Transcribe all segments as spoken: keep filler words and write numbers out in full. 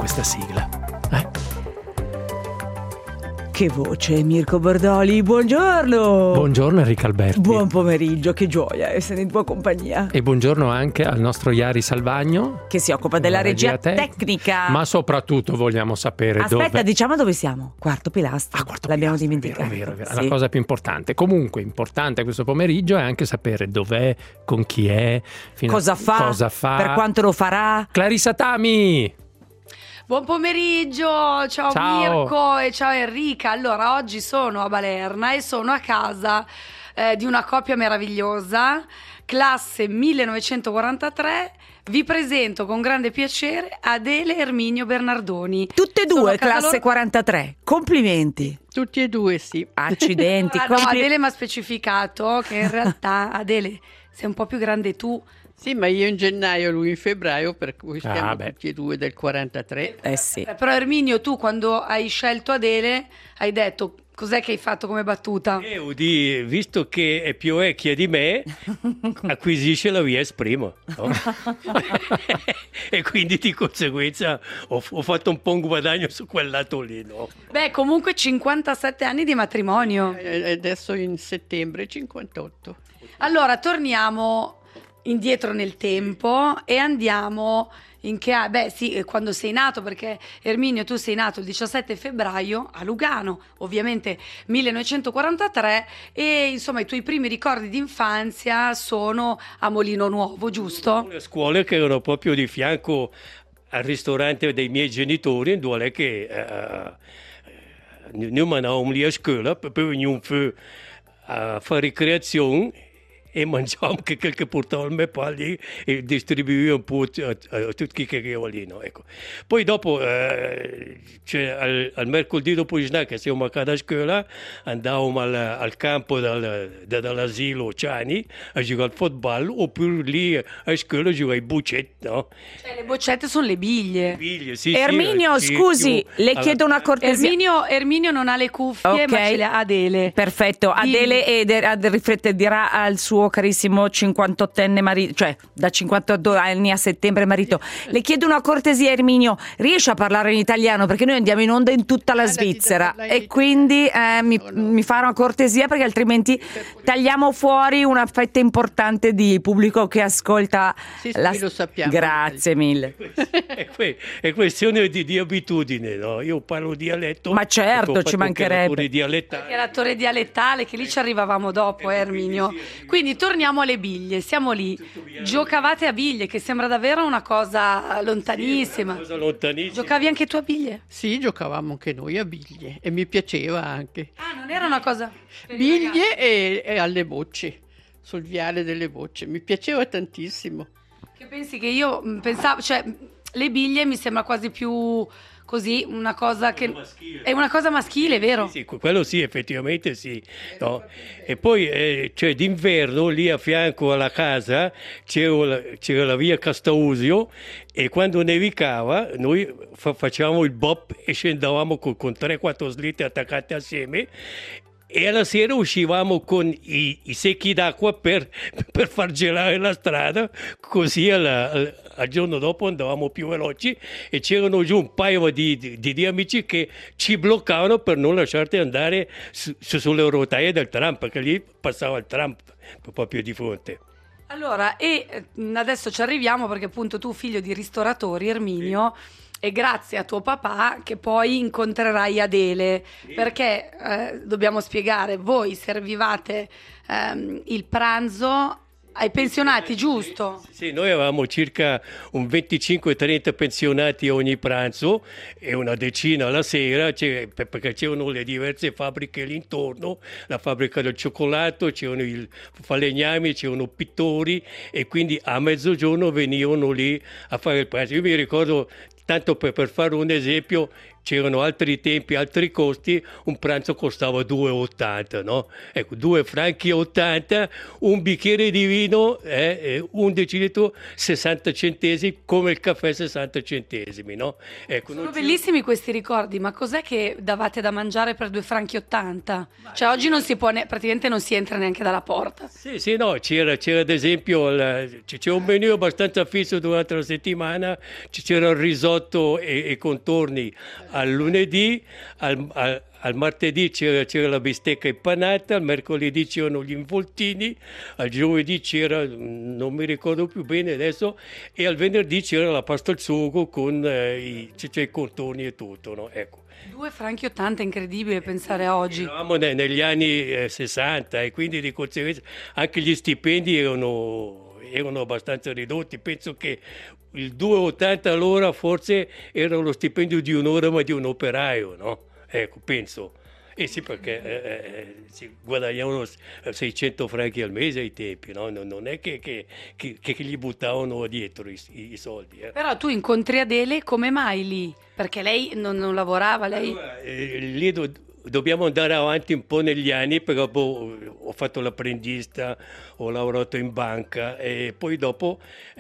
questa sigla. Eh? Che voce, Mirko Bordoli, buongiorno! Buongiorno Enrico Alberti. Buon pomeriggio, che gioia essere in tua compagnia. E buongiorno anche al nostro Iari Salvagno, che si occupa della regia, regia te- tecnica. Ma soprattutto vogliamo sapere Aspetta, dove... Aspetta, diciamo dove siamo. Quarto pilastro. Ah, quarto L'abbiamo pilastro, dimenticato. Vero, vero, vero. Sì. La cosa più importante. Comunque, importante questo pomeriggio è anche sapere dov'è, con chi è, fino cosa, a... fa, cosa fa, per quanto lo farà. Clarissa Tami! Buon pomeriggio, ciao, ciao Mirko e ciao Enrica. Allora, oggi sono a Balerna e sono a casa eh, di una coppia meravigliosa, classe millenovecentoquarantatré. Vi presento con grande piacere Adele e Erminio Bernardoni. Tutte e due classe loro... quarantatré. Complimenti. Tutti e due, sì. Accidenti. Ah, no, Adele mi ha specificato che in realtà Adele sei un po' più grande tu. Sì, ma io in gennaio, lui in febbraio, per cui siamo ah, tutti e due del quarantatré. Eh sì. Però Erminio, tu quando hai scelto Adele hai detto cos'è che hai fatto come battuta? Eh, Udi, visto che è più vecchia di me, acquisisce la via prima. No? E quindi di conseguenza ho, ho fatto un po' un guadagno su quel lato lì. No? Beh, comunque cinquantasette anni di matrimonio. E adesso in settembre cinquantotto. Allora, torniamo indietro nel tempo e andiamo in che beh sì, quando sei nato, perché Erminio tu sei nato il diciassette febbraio a Lugano, ovviamente millenovecentoquarantatré, e insomma i tuoi primi ricordi di infanzia sono a Molino Nuovo, giusto? Le scuole che erano proprio di fianco al ristorante dei miei genitori, dove è che uh, nu manavamo lì a scuola, poi venivamo a fare ricreazione e mangiavamo che quel che portava il mio papà lì e distribuiva un po' a, a, a tutti che erano lì. No? Ecco. Poi dopo, eh, cioè, al, al mercoledì dopo il snack, che siamo a casa a scuola, andavamo al, al campo dal, da, dall'asilo Ciani a giocare al football, oppure lì a scuola a giocare ai boccette. No? Cioè, le boccette sono le biglie. biglie sì, Erminio, sì, scusi, sì, le alla... chiedo una cortesia. Erminio, Erminio non ha le cuffie, okay. ma ce le ha Adele. Perfetto, Adele Dimmi. ed riflette dirà al suo carissimo cinquantottenne marito, cioè da cinquantotto anni a settembre marito. Le chiedo una cortesia, Erminio, riesce a parlare in italiano perché noi andiamo in onda in tutta la Svizzera e quindi eh, mi, mi fa una cortesia perché altrimenti tagliamo fuori una fetta importante di pubblico che ascolta. Sì, sì, la... lo sappiamo. Grazie mille. È, que- è questione di, di abitudine, no? Io parlo dialetto. Ma certo, ci mancherebbe. Dialettale. Era l'attore dialettale, che lì ci arrivavamo dopo, eh, Erminio. Quindi torniamo alle biglie, siamo lì. Giocavate a biglie, che sembra davvero una cosa lontanissima. Sì, una cosa lontanissima. Giocavi anche tu a biglie? Sì, giocavamo anche noi a biglie e mi piaceva anche. Ah, non era una cosa... Biglie e, e alle bocce, sul viale delle bocce, mi piaceva tantissimo. Che pensi che io mh, pensavo, cioè le biglie mi sembra quasi più così una cosa che maschile. È una cosa maschile, vero? Sì, sì, quello sì, effettivamente sì. No? E poi eh, cioè, d'inverno lì a fianco alla casa c'era la, c'era la via Castausio e quando nevicava noi fa- facevamo il bob e scendavamo con, con tre quattro slitte attaccate assieme. E alla sera uscivamo con i, i secchi d'acqua per, per far gelare la strada, così alla, al, al giorno dopo andavamo più veloci e c'erano giù un paio di, di, di amici che ci bloccavano per non lasciarti andare su, su, sulle rotaie del tram, perché lì passava il tram proprio di fronte. Allora, e adesso ci arriviamo perché appunto tu, figlio di ristoratori, Erminio, sì. E grazie a tuo papà che poi incontrerai Adele, sì. Perché eh, dobbiamo spiegare, voi servivate ehm, il pranzo ai pensionati, giusto? Sì, sì, noi avevamo circa un venticinque trenta pensionati ogni pranzo e una decina la sera, cioè, perché c'erano le diverse fabbriche lì intorno, la fabbrica del cioccolato, c'erano i falegnami, c'erano pittori e quindi a mezzogiorno venivano lì a fare il pranzo. Io mi ricordo, tanto per, per fare un esempio, c'erano altri tempi, altri costi, un pranzo costava due e ottanta, no? Ecco, due franchi e ottanta, un bicchiere di vino, eh, un decilitro, sessanta centesimi, come il caffè sessanta centesimi, no? Ecco, Sono non c'era- bellissimi questi ricordi, ma cos'è che davate da mangiare per due franchi ottanta? Cioè oggi non si può, ne- praticamente non si entra neanche dalla porta. Sì, sì, no, c'era, c'era ad esempio il- c- c'era un menù abbastanza fisso durante la settimana, c- c'era il risotto e, e contorni al lunedì, al, al- al martedì c'era, c'era la bistecca impanata, al mercoledì c'erano gli involtini, al giovedì c'era, mm, non mi ricordo più bene adesso, e al venerdì c'era la pasta al sugo con eh, i, c- cioè, i contorni e tutto, no? Ecco. Due franchi ottanta, incredibile pensare a oggi. Eravamo ne- negli anni eh, sessanta e quindi di conseguenza anche gli stipendi erano, erano abbastanza ridotti. Penso che il due e ottanta all'ora forse era lo stipendio di un'ora ma di un operaio, no? Ecco, penso. Eh sì, perché eh, eh, si guadagnavano seicento franchi al mese ai tempi, no? Non, non è che, che, che, che gli buttavano dietro i, i- i soldi. Eh. Però tu incontri Adele, come mai lì? Perché lei non, non lavorava, lei... Allora, eh, lì do- dobbiamo andare avanti un po' negli anni, però boh, ho fatto l'apprendista, ho lavorato in banca e poi dopo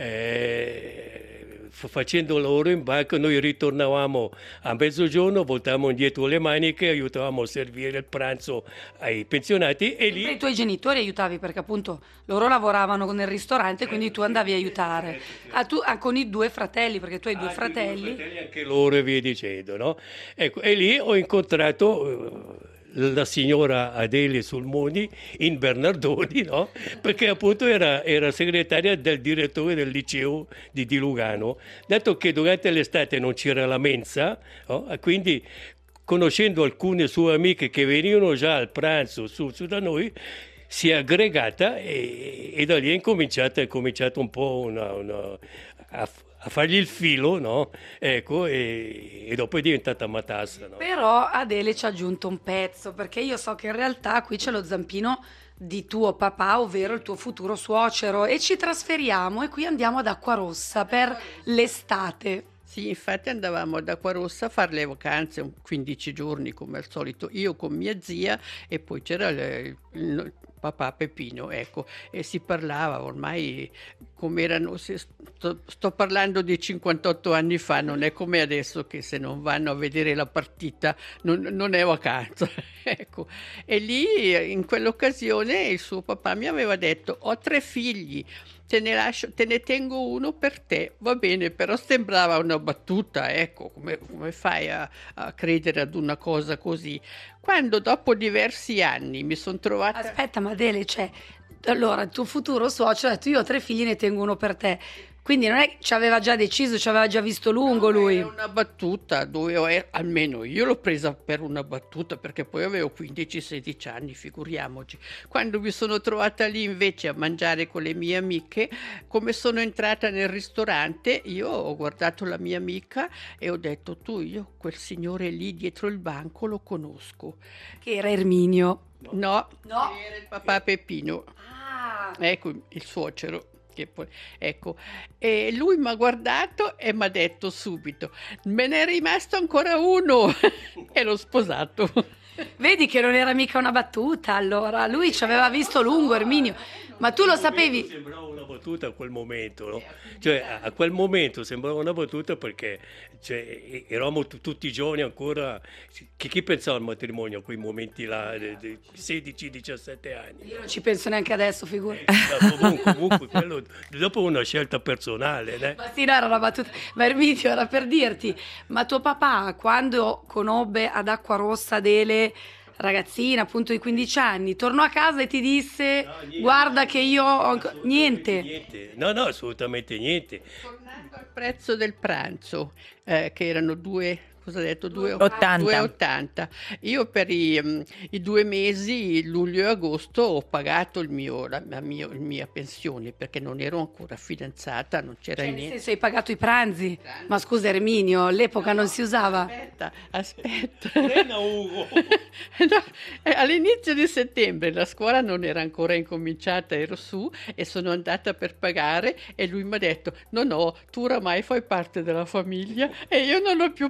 eh, f- facendo lavoro in banca noi ritornavamo a mezzogiorno, voltavamo indietro le maniche, aiutavamo a servire il pranzo ai pensionati e E lì... i tuoi genitori aiutavi perché appunto loro lavoravano nel ristorante, quindi tu andavi a aiutare. Ah, tu, ah, con i due fratelli, perché tu hai due Anche fratelli. i fratelli, anche loro e via dicendo, no? Ecco, e lì ho incontrato eh, la signora Adele Sulmoni in Bernardoni, no? Perché appunto era, era segretaria del direttore del liceo di, di Lugano, dato che durante l'estate non c'era la mensa, no? E quindi conoscendo alcune sue amiche che venivano già al pranzo su, su da noi, si è aggregata e, e da lì è incominciata, è cominciato un po' una, una- a, a fargli il filo, no? Ecco, e, e dopo è diventata matassa, no? Però Adele ci ha aggiunto un pezzo, perché io so che in realtà qui c'è lo zampino di tuo papà, ovvero il tuo futuro suocero, e ci trasferiamo e qui andiamo ad Acquarossa per l'estate. Sì, infatti andavamo ad Acquarossa a fare le vacanze, un quindici giorni come al solito, io con mia zia e poi c'era il, il papà Peppino, ecco, e si parlava ormai come erano, se sto, sto parlando di cinquantotto anni fa, non è come adesso che se non vanno a vedere la partita non, non è vacanza, ecco. E lì in quell'occasione il suo papà mi aveva detto: ho tre figli, te ne lascio, te ne tengo uno per te, va bene, però sembrava una battuta, ecco, come, come fai a, a credere ad una cosa così? Quando dopo diversi anni mi sono trovata... Aspetta, ma Adele, cioè, allora il tuo futuro suocero ha detto io ho tre figli, ne tengo uno per te. Quindi non è che ci aveva già deciso, ci aveva già visto lungo lui. Era una battuta, dovevo, eh, almeno io l'ho presa per una battuta perché poi avevo quindici sedici anni, figuriamoci. Quando mi sono trovata lì invece a mangiare con le mie amiche, come sono entrata nel ristorante, io ho guardato la mia amica e ho detto: tu, io quel signore lì dietro il banco lo conosco. Che era Erminio. No, No. era il papà Peppino, Ah, ecco il suocero. Che poi, ecco, e lui mi ha guardato e mi ha detto subito: me ne è rimasto ancora uno e l'ho sposato. vedi che non era mica una battuta allora, lui ci aveva visto lungo Erminio, ma tu lo sapevi? Sembrava una battuta a quel momento, no? Cioè, a- a quel momento sembrava una battuta perché cioè, e- eravamo tu- tutti giovani ancora. Chi, chi pensava al matrimonio a quei momenti là, de- de- sedici diciassette anni? Io non ci penso neanche adesso, figurati. Eh, comunque, comunque quello, dopo una scelta personale, né? Ma sì, no, era una battuta. Ma Erminio era per dirti, ma tuo papà quando conobbe ad Acquarossa Adele, ragazzina appunto di quindici anni, tornò a casa e ti disse: No, niente. guarda che io ho anco-" Assolutamente niente. niente. No, no, assolutamente niente. Tornando al prezzo del pranzo, eh, che erano due, cosa ho detto? Due- ottanta. due e ottanta. Io per i, mm, i due mesi, luglio e agosto, ho pagato il mio, la, la mio- la mia pensione perché non ero ancora fidanzata, non c'era Cioè, nel niente. senso hai pagato i pranzi? Ma scusa Erminio, all'epoca non si usava. Aspetta, aspetta. Frena, Ugo. No, eh, all'inizio di settembre la scuola non era ancora incominciata, ero su e sono andata per pagare e lui mi ha detto: no no, tu oramai fai parte della famiglia, e io non ho più pagato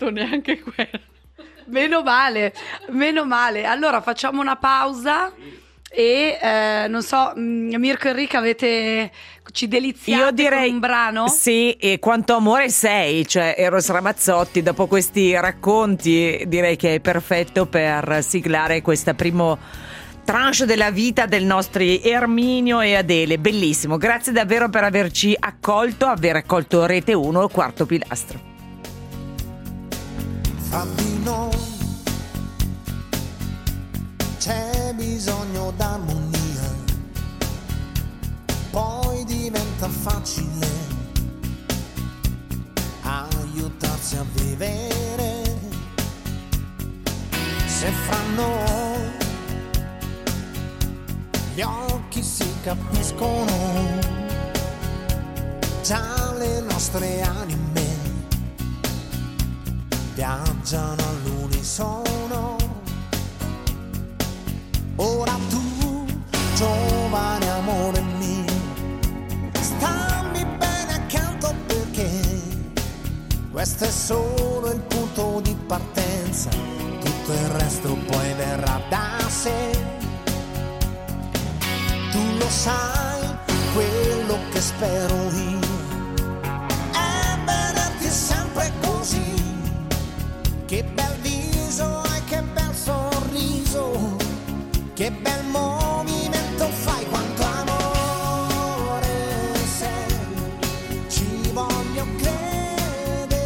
fatto neanche quello. Meno male, meno male. Allora facciamo una pausa e eh, non so, Mirko e Enrica, avete ci deliziate Io direi con un brano? Sì, e quanto amore sei, cioè Eros Ramazzotti. Dopo questi racconti direi che è perfetto per siglare questa primo tranche della vita del nostri Erminio e Adele. Bellissimo, grazie davvero per averci accolto, aver accolto Rete uno, Quarto Pilastro. Fra di noi c'è bisogno d'armonia, poi diventa facile aiutarsi a vivere. Se fra noi gli occhi si capiscono, già le nostre anime viaggiano all'unisono. Ora tu, giovane amore mio, stammi bene accanto, perché questo è solo il punto di partenza, tutto il resto poi verrà da sé. Tu lo sai, quello che spero io è vederti sempre così. Che bel viso e che bel sorriso, che bel movimento fai, quanto amore sei, ci voglio credere,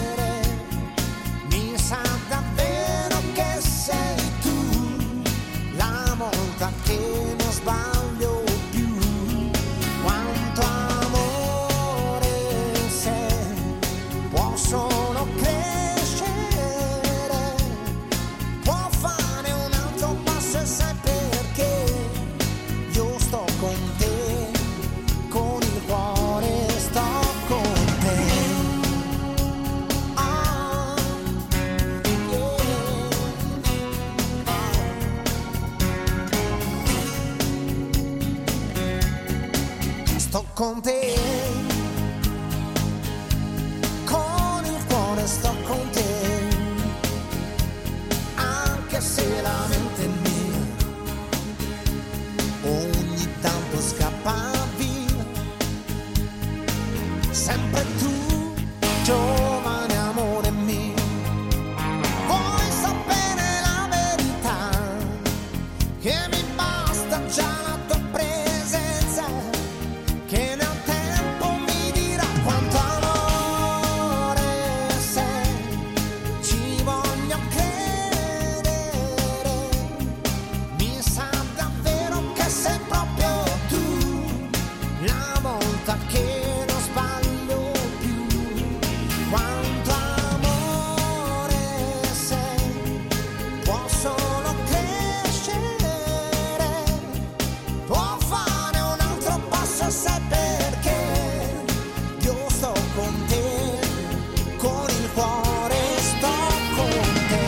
mi sa davvero che sei tu, la volta che non sbaglio più, quanto amore sei, può solo credere. Con te, con il cuore sto con te, anche se la mente è mia, ogni tanto scappa via, sempre tu, giovane amore mio, vuoi sapere la verità, che mi basta già la tua presenza, che nel tempo mi dirà quanto amore sei, ci voglio credere, mi sa davvero che sei proprio tu, la volta che non sbaglio più, quanto amore sei, può solo crescere, può fare un altro passo, sai perché io sto con te, con il cuore sto con te.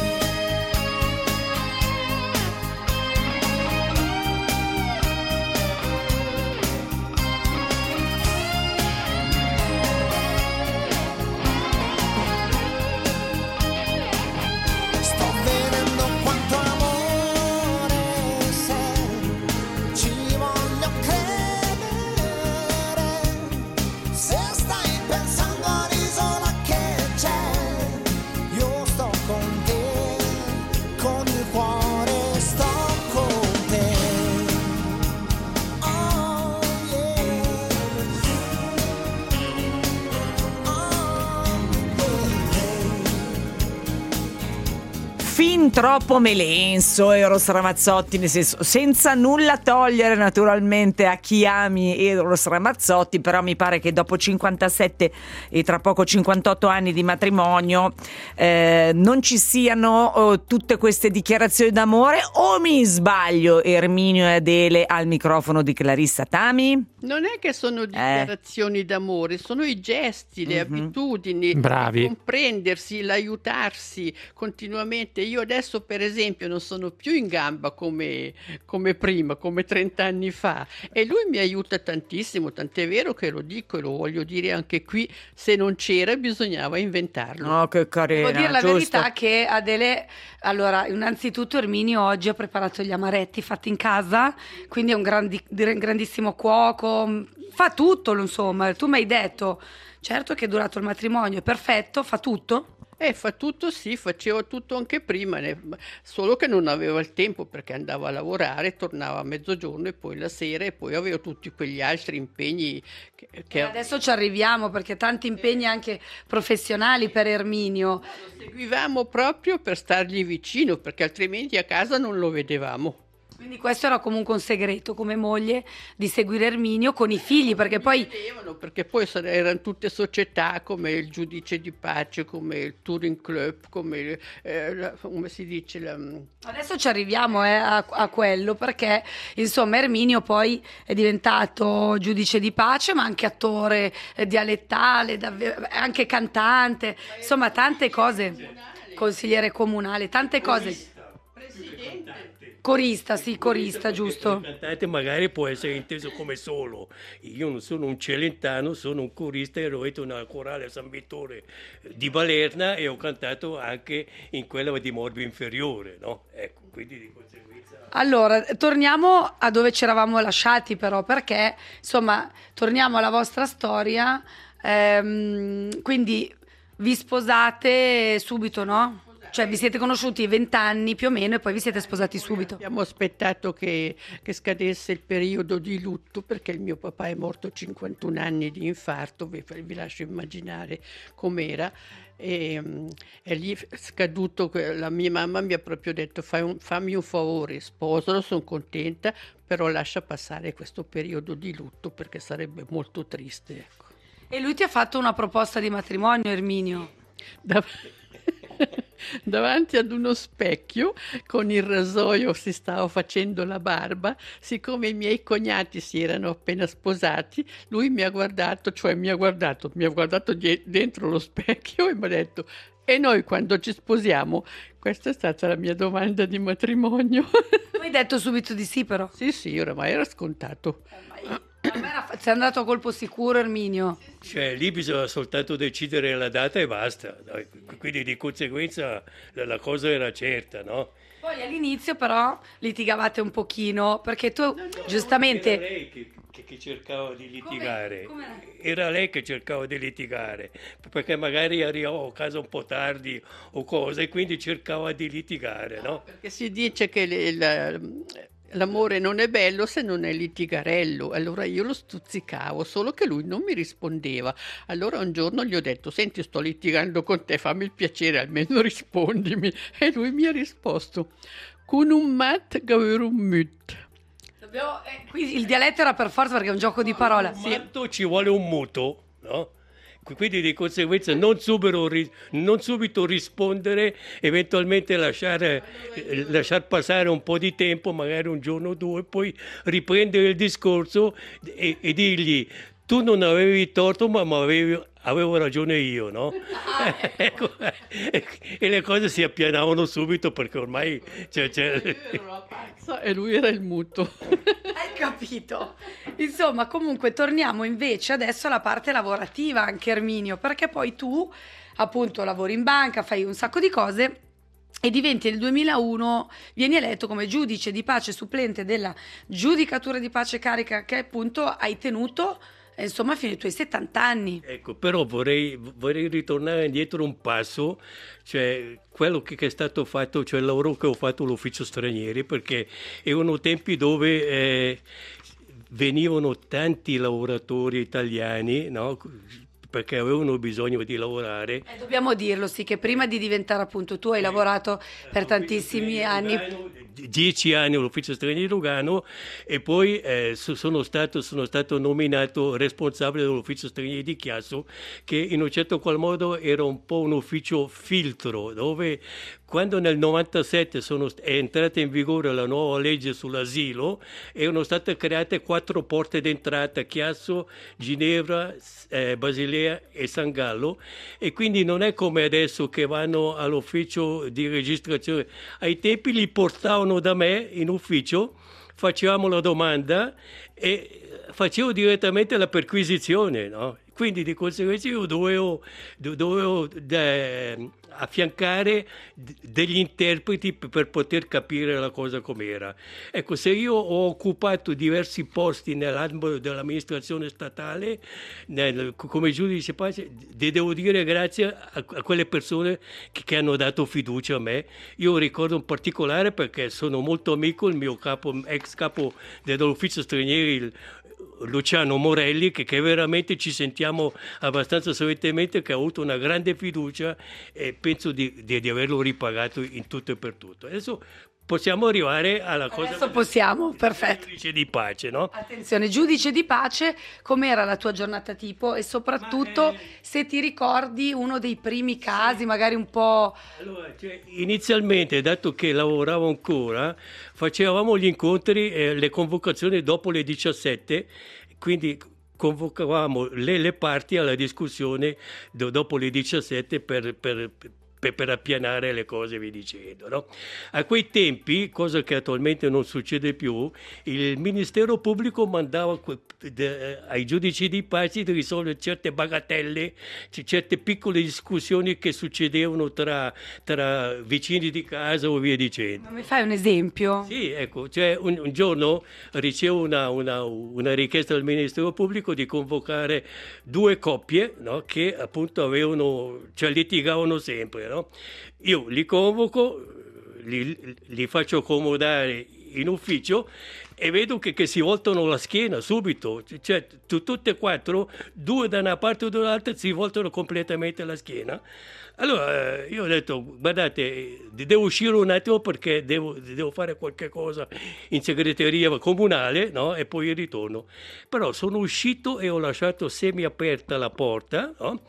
Sto vedendo quanto amore sei, ci voglio credere, se stai pensando all'isola che c'è, io sto con te, con il cuore sto con te. Oh yeah, Fin troppo melenso Eros Ramazzotti, nel senso, senza nulla togliere naturalmente a chi ami Eros Ramazzotti, però mi pare che dopo cinquantasette e tra poco cinquantotto anni di matrimonio eh, non ci siano oh, tutte queste dichiarazioni d'amore, o mi sbaglio, Erminio e Adele al microfono di Clarissa Tami? Non è che sono dichiarazioni d'amore, sono i gesti, le Mhm. abitudini, Bravi. il comprendersi, l'aiutarsi continuamente. Io adesso, per esempio, non sono più in gamba come, come prima, come trent'anni fa, e lui mi aiuta tantissimo, tant'è vero che lo dico e lo voglio dire anche qui, se non c'era bisognava inventarlo. No, che carina, Devo dire la giusto. verità che Adele, allora, innanzitutto Erminio oggi ha preparato gli amaretti fatti in casa, quindi è un grandi- grandissimo cuoco, fa tutto, insomma. Tu mi hai detto, certo che è durato il matrimonio, è perfetto, fa tutto. Eh, fa tutto sì, faceva tutto anche prima, ne- solo che non aveva il tempo perché andava a lavorare, tornava a mezzogiorno e poi la sera e poi aveva tutti quegli altri impegni che, che E adesso ci arriviamo perché tanti impegni anche professionali per Erminio. seguivamo proprio per stargli vicino perché altrimenti a casa non lo vedevamo. Quindi questo era comunque un segreto come moglie di seguire Erminio con i figli, perché poi Vedevano, perché poi sare- erano tutte società come il giudice di pace, come il Touring Club, come, eh, la- come si dice la, adesso ci arriviamo eh, a, a quello, perché insomma Erminio poi è diventato giudice di pace, ma anche attore eh, dialettale, davvero- anche cantante, insomma tante cose, consigliere comunale, tante cose. Corista, sì, corista, giusto. Il cantante magari può essere inteso come solo. Io non sono un celentano, sono un corista, ero in una corale San Vittore di Balerna e ho cantato anche in quella di Morbio Inferiore, no? Ecco, quindi di conseguenza... Allora, torniamo a dove ci eravamo lasciati però, perché insomma, torniamo alla vostra storia, ehm, quindi vi sposate subito, no? Cioè vi siete conosciuti vent'anni più o meno e poi vi siete sposati subito. Abbiamo aspettato che, che scadesse il periodo di lutto perché il mio papà è morto a cinquantuno anni di infarto, vi, vi lascio immaginare com'era. E, mm, e lì è scaduto, que- la mia mamma mi ha proprio detto Fai un- fammi un favore, sposalo, sono contenta, però lascia passare questo periodo di lutto perché sarebbe molto triste. Ecco. E lui ti ha fatto una proposta di matrimonio, Erminio. Dav- Davanti ad uno specchio con il rasoio si stava facendo la barba, siccome i miei cognati si erano appena sposati, lui mi ha guardato, cioè mi ha guardato, mi ha guardato die- dentro lo specchio e mi ha detto e noi quando ci sposiamo? Questa è stata la mia domanda di matrimonio. Tu hai detto subito di sì però. Sì, sì, oramai era scontato. A me era- Sei andato a colpo sicuro, Erminio. Cioè, lì bisogna soltanto decidere la data e basta. Dai. Quindi di conseguenza la, la cosa era certa, no? Poi all'inizio però litigavate un pochino, perché tu giustamente... Era lei che, che- che cercava di litigare. Come- Era lei che cercava di litigare, perché magari arrivavo a casa un po' tardi o cose, e quindi cercava di litigare, no? Perché si dice che le- la- l'amore non è bello se non è litigarello. Allora io lo stuzzicavo, solo che lui non mi rispondeva. Allora un giorno gli ho detto, senti, sto litigando con te, fammi il piacere, almeno rispondimi. E lui mi ha risposto, con un mat gaver un mut. Dobbiamo- eh, qui il dialetto era per forza perché è un gioco di parole. Matto ci vuole un muto, no? Quindi di conseguenza non subito, ri- non subito rispondere, eventualmente lasciare, eh, lasciar passare un po' di tempo, magari un giorno o due, poi riprendere il discorso e, e dirgli tu non avevi torto ma, ma avevi, avevo ragione io, no? Ecco, e le cose si appianavano subito perché ormai c'è, c'è... E lui era il muto. Hai capito? Insomma, comunque torniamo invece adesso alla parte lavorativa, anche Erminio, perché poi tu appunto lavori in banca, fai un sacco di cose e diventi nel duemilauno, vieni eletto come giudice di pace supplente della giudicatura di pace carica che appunto hai tenuto eh, insomma fino ai tuoi settanta anni. Ecco, però vorrei, vorrei ritornare indietro un passo, cioè quello che è stato fatto, cioè il lavoro che ho fatto all'ufficio stranieri, perché erano tempi dove eh, venivano tanti lavoratori italiani, no? Perché avevano bisogno di lavorare. Eh, dobbiamo dirlo, sì, che prima di diventare appunto tu hai lavorato per tantissimi anni. Dieci anni all'ufficio stranieri di Lugano e poi eh, so- sono, stato, sono stato nominato responsabile dell'ufficio stranieri di Chiasso, che in un certo qual modo era un po' un ufficio filtro dove quando nel novantasette sono, è entrata in vigore la nuova legge sull'asilo, erano state create quattro porte d'entrata: Chiasso, Ginevra, eh, Basilea e San Gallo, e quindi non è come adesso che vanno all'ufficio di registrazione. Ai tempi li portavano da me in ufficio, facevamo la domanda e facevo direttamente la perquisizione, no? Quindi di conseguenza io dovevo, dovevo de, affiancare degli interpreti per poter capire la cosa com'era. Ecco, se io ho occupato diversi posti nell'ambito dell'amministrazione statale, nel, come giudice pace, devo dire grazie a, a quelle persone che, che hanno dato fiducia a me. Io ricordo in particolare, perché sono molto amico, il mio capo, ex capo dell'ufficio stranieri, il, Luciano Morelli, che, che veramente ci sentiamo abbastanza solentemente, che ha avuto una grande fiducia e penso di, di, di averlo ripagato in tutto e per tutto. Adesso possiamo arrivare alla cosa. Adesso possiamo, perfetto. Giudice di pace, no? Attenzione, giudice di pace, com'era la tua giornata tipo e soprattutto Ma, eh, se ti ricordi uno dei primi casi, magari un po'. Allora, cioè, inizialmente, dato che lavoravo ancora, facevamo gli incontri e le convocazioni dopo le diciassette, quindi convocavamo le, le parti alla discussione do, dopo le diciassette per, per Per, per appianare le cose, vi dicendo, no? A quei tempi, cosa che attualmente non succede più, il Ministero Pubblico mandava que, de, ai giudici di pace di risolvere certe bagatelle, certe piccole discussioni che succedevano tra, tra vicini di casa o via dicendo. Ma mi fai un esempio? Sì, ecco, cioè un, un giorno ricevo una, una, una richiesta del Ministero Pubblico di convocare due coppie, no? Che appunto avevano, cioè litigavano sempre. No? Io li convoco, li, li faccio accomodare in ufficio e vedo che, che si voltano la schiena subito, cioè t- tutte e quattro, due da una parte o dall'altra, si voltano completamente la schiena. Allora io ho detto, guardate, devo uscire un attimo perché devo, devo fare qualche cosa in segreteria comunale, no? E poi ritorno. Però sono uscito e ho lasciato semi aperta la porta, no?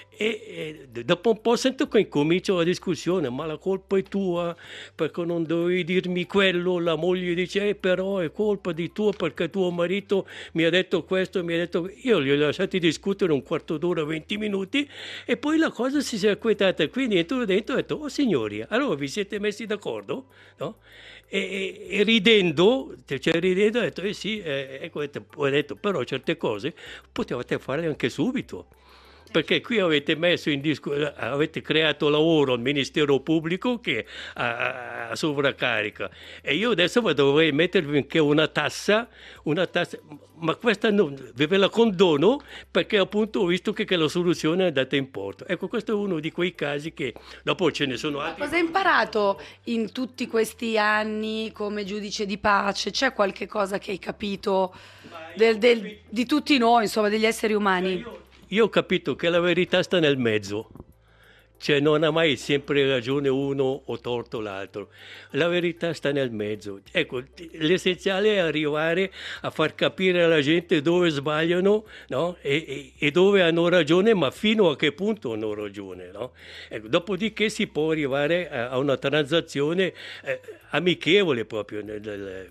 E, e dopo un po' sento che incomincia la discussione, ma la colpa è tua perché non dovevi dirmi quello. La moglie dice, eh, però è colpa di tuo perché tuo marito mi ha detto questo, mi ha detto. Io li ho lasciati discutere un quarto d'ora, venti minuti, e poi la cosa si è acquietata. Quindi entro dentro e ho detto, oh signori, allora vi siete messi d'accordo? No? E, e, e ridendo, cioè ridendo ho detto, eh sì, eh, ecco, ho detto, però certe cose potevate farle anche subito. Perché qui avete messo in discussione, avete creato lavoro al Ministero Pubblico che ha, ha sovraccarica, e io adesso dovrei mettervi anche una tassa, una tassa, ma questa non, ve la condono perché appunto ho visto che, che la soluzione è andata in porto. Ecco, questo è uno di quei casi che dopo ce ne sono altri. Cosa hai imparato in tutti questi anni come giudice di pace? C'è qualche cosa che hai capito del, del, di tutti noi, insomma, degli esseri umani? Io, Io ho capito che la verità sta nel mezzo, cioè non ha mai sempre ragione uno o torto l'altro, la verità sta nel mezzo. Ecco, l'essenziale è arrivare a far capire alla gente dove sbagliano, no? e, e, e dove hanno ragione, ma fino a che punto hanno ragione. No? Ecco, dopodiché si può arrivare a, a una transazione eh, amichevole proprio nel, nel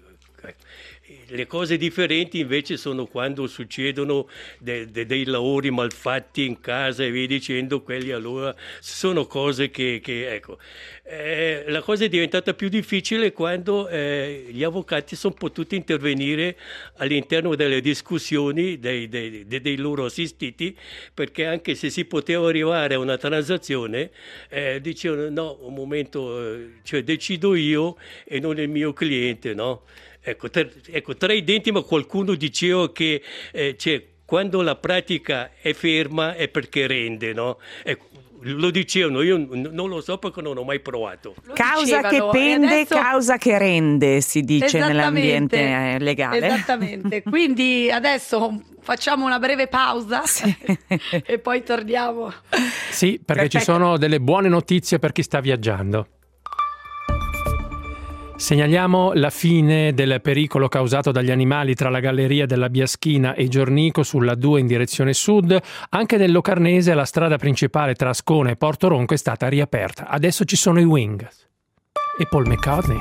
Le cose differenti invece sono quando succedono de, de, dei lavori malfatti in casa e via dicendo, quelli allora sono cose che, che ecco. Eh, la cosa è diventata più difficile quando eh, gli avvocati sono potuti intervenire all'interno delle discussioni dei, dei, dei, dei loro assistiti, perché anche se si poteva arrivare a una transazione, eh, dicevano no, un momento, eh, cioè decido io e non il mio cliente, no? Ecco, tra, ecco, tra i denti, ma qualcuno diceva che eh, cioè, quando la pratica è ferma è perché rende, no? Ecco, lo dicevano, io n- non lo so perché non ho mai provato. Lo causa dicevano, che pende, adesso... causa che rende, si dice nell'ambiente legale. Esattamente, quindi adesso facciamo una breve pausa, sì. E poi torniamo. Sì, perché Perfetto. Ci sono delle buone notizie per chi sta viaggiando. Segnaliamo la fine del pericolo causato dagli animali tra la galleria della Biaschina e Giornico sulla due in direzione sud. Anche nel Locarnese la strada principale tra Ascona e Porto Ronco è stata riaperta. Adesso ci sono i Wings e Paul McCartney.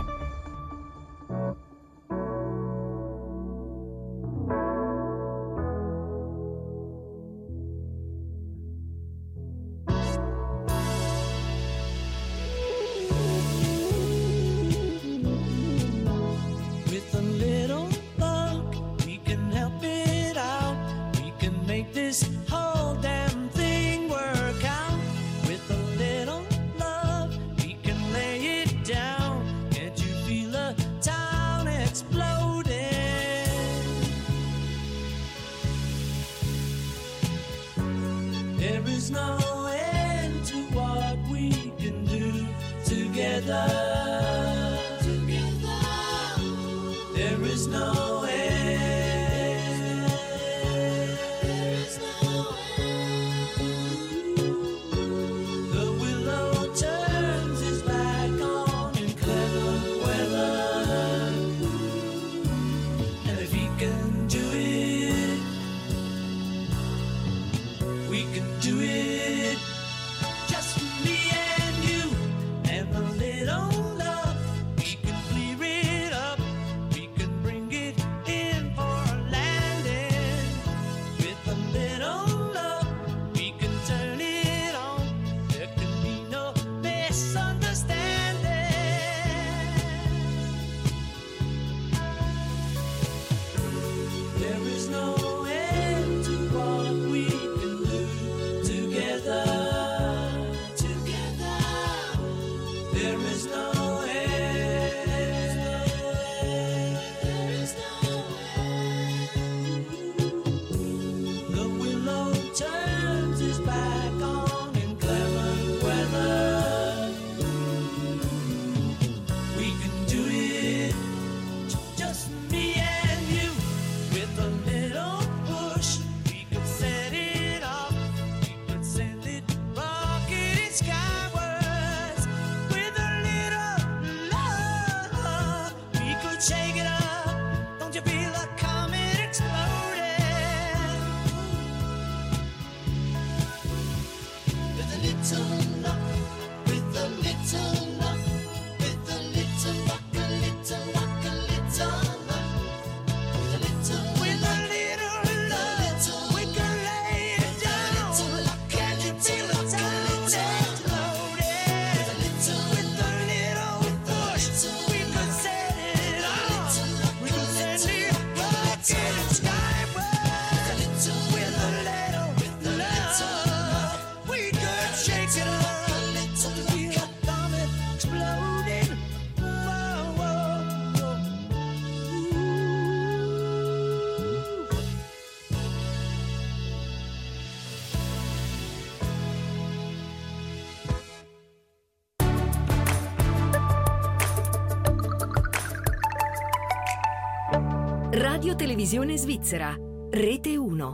Radio Televisione Svizzera, Rete uno.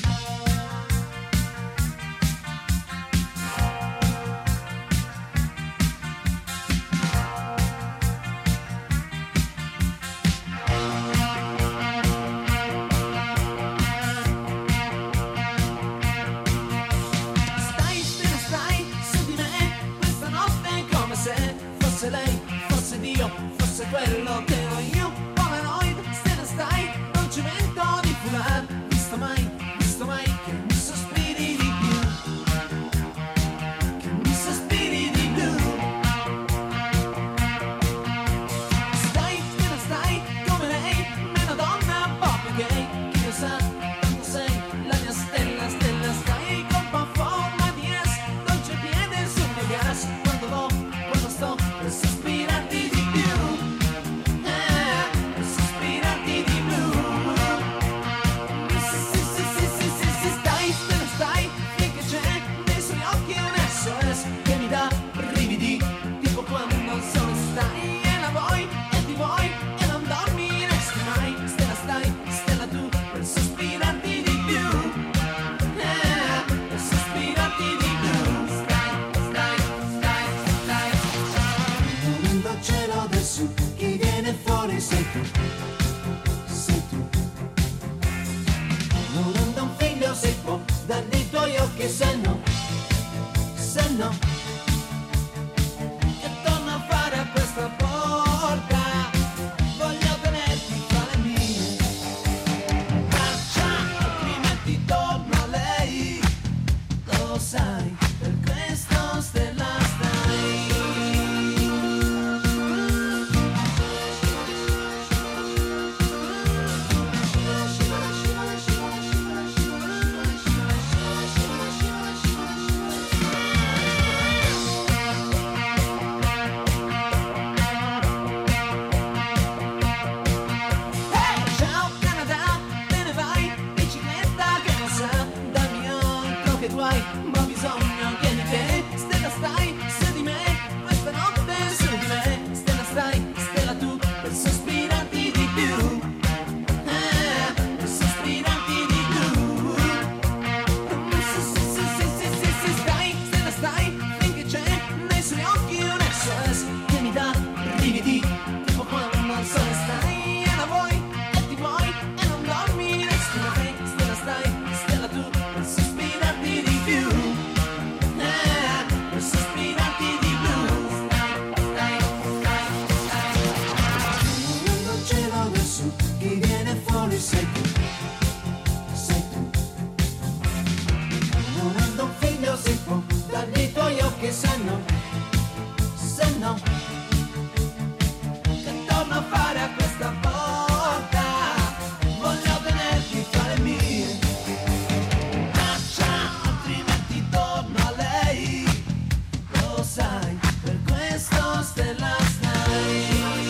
Stai, te ne stai su di me, questa notte è come se fosse lei, fosse Dio, fosse quello che ero io. Stai, non ci mento di fular, visto mai fuori sei tu, sei tu. Non anda un figlio si può dai tuoi occhi, se no, se no, che torna a fare a questa porta, voglio tenerti tra le mie braccia, altrimenti torno a lei, lo sai, per questo stella ma bisogna che di te, stella stai, se di me, questa notte su di me, stella stai, stella tu, per sospirarti di più, eh, per sospirarti di più, sì, sì, sì, sì, sì, sì, sì, stai, stella stai, finché c'è nei suoi occhi un S O S che mi dà brividi, tipo quando al sole stai, e la vuoi, e ti vuoi, e non dormi, resti da te, stella stai, stella tu, per sospirarti di più, eh, per sospirarti di più, stai, stai, stai, stai. Quando il cielo del su, chi viene fuori sei tu, sei tu. Non ando un figlio si può dagli tuoi occhi, se no, se no, che torno a fare a questa porta, voglio tenerti tra le mie braccia, altrimenti torno a lei, lo sai, per questo stella stai.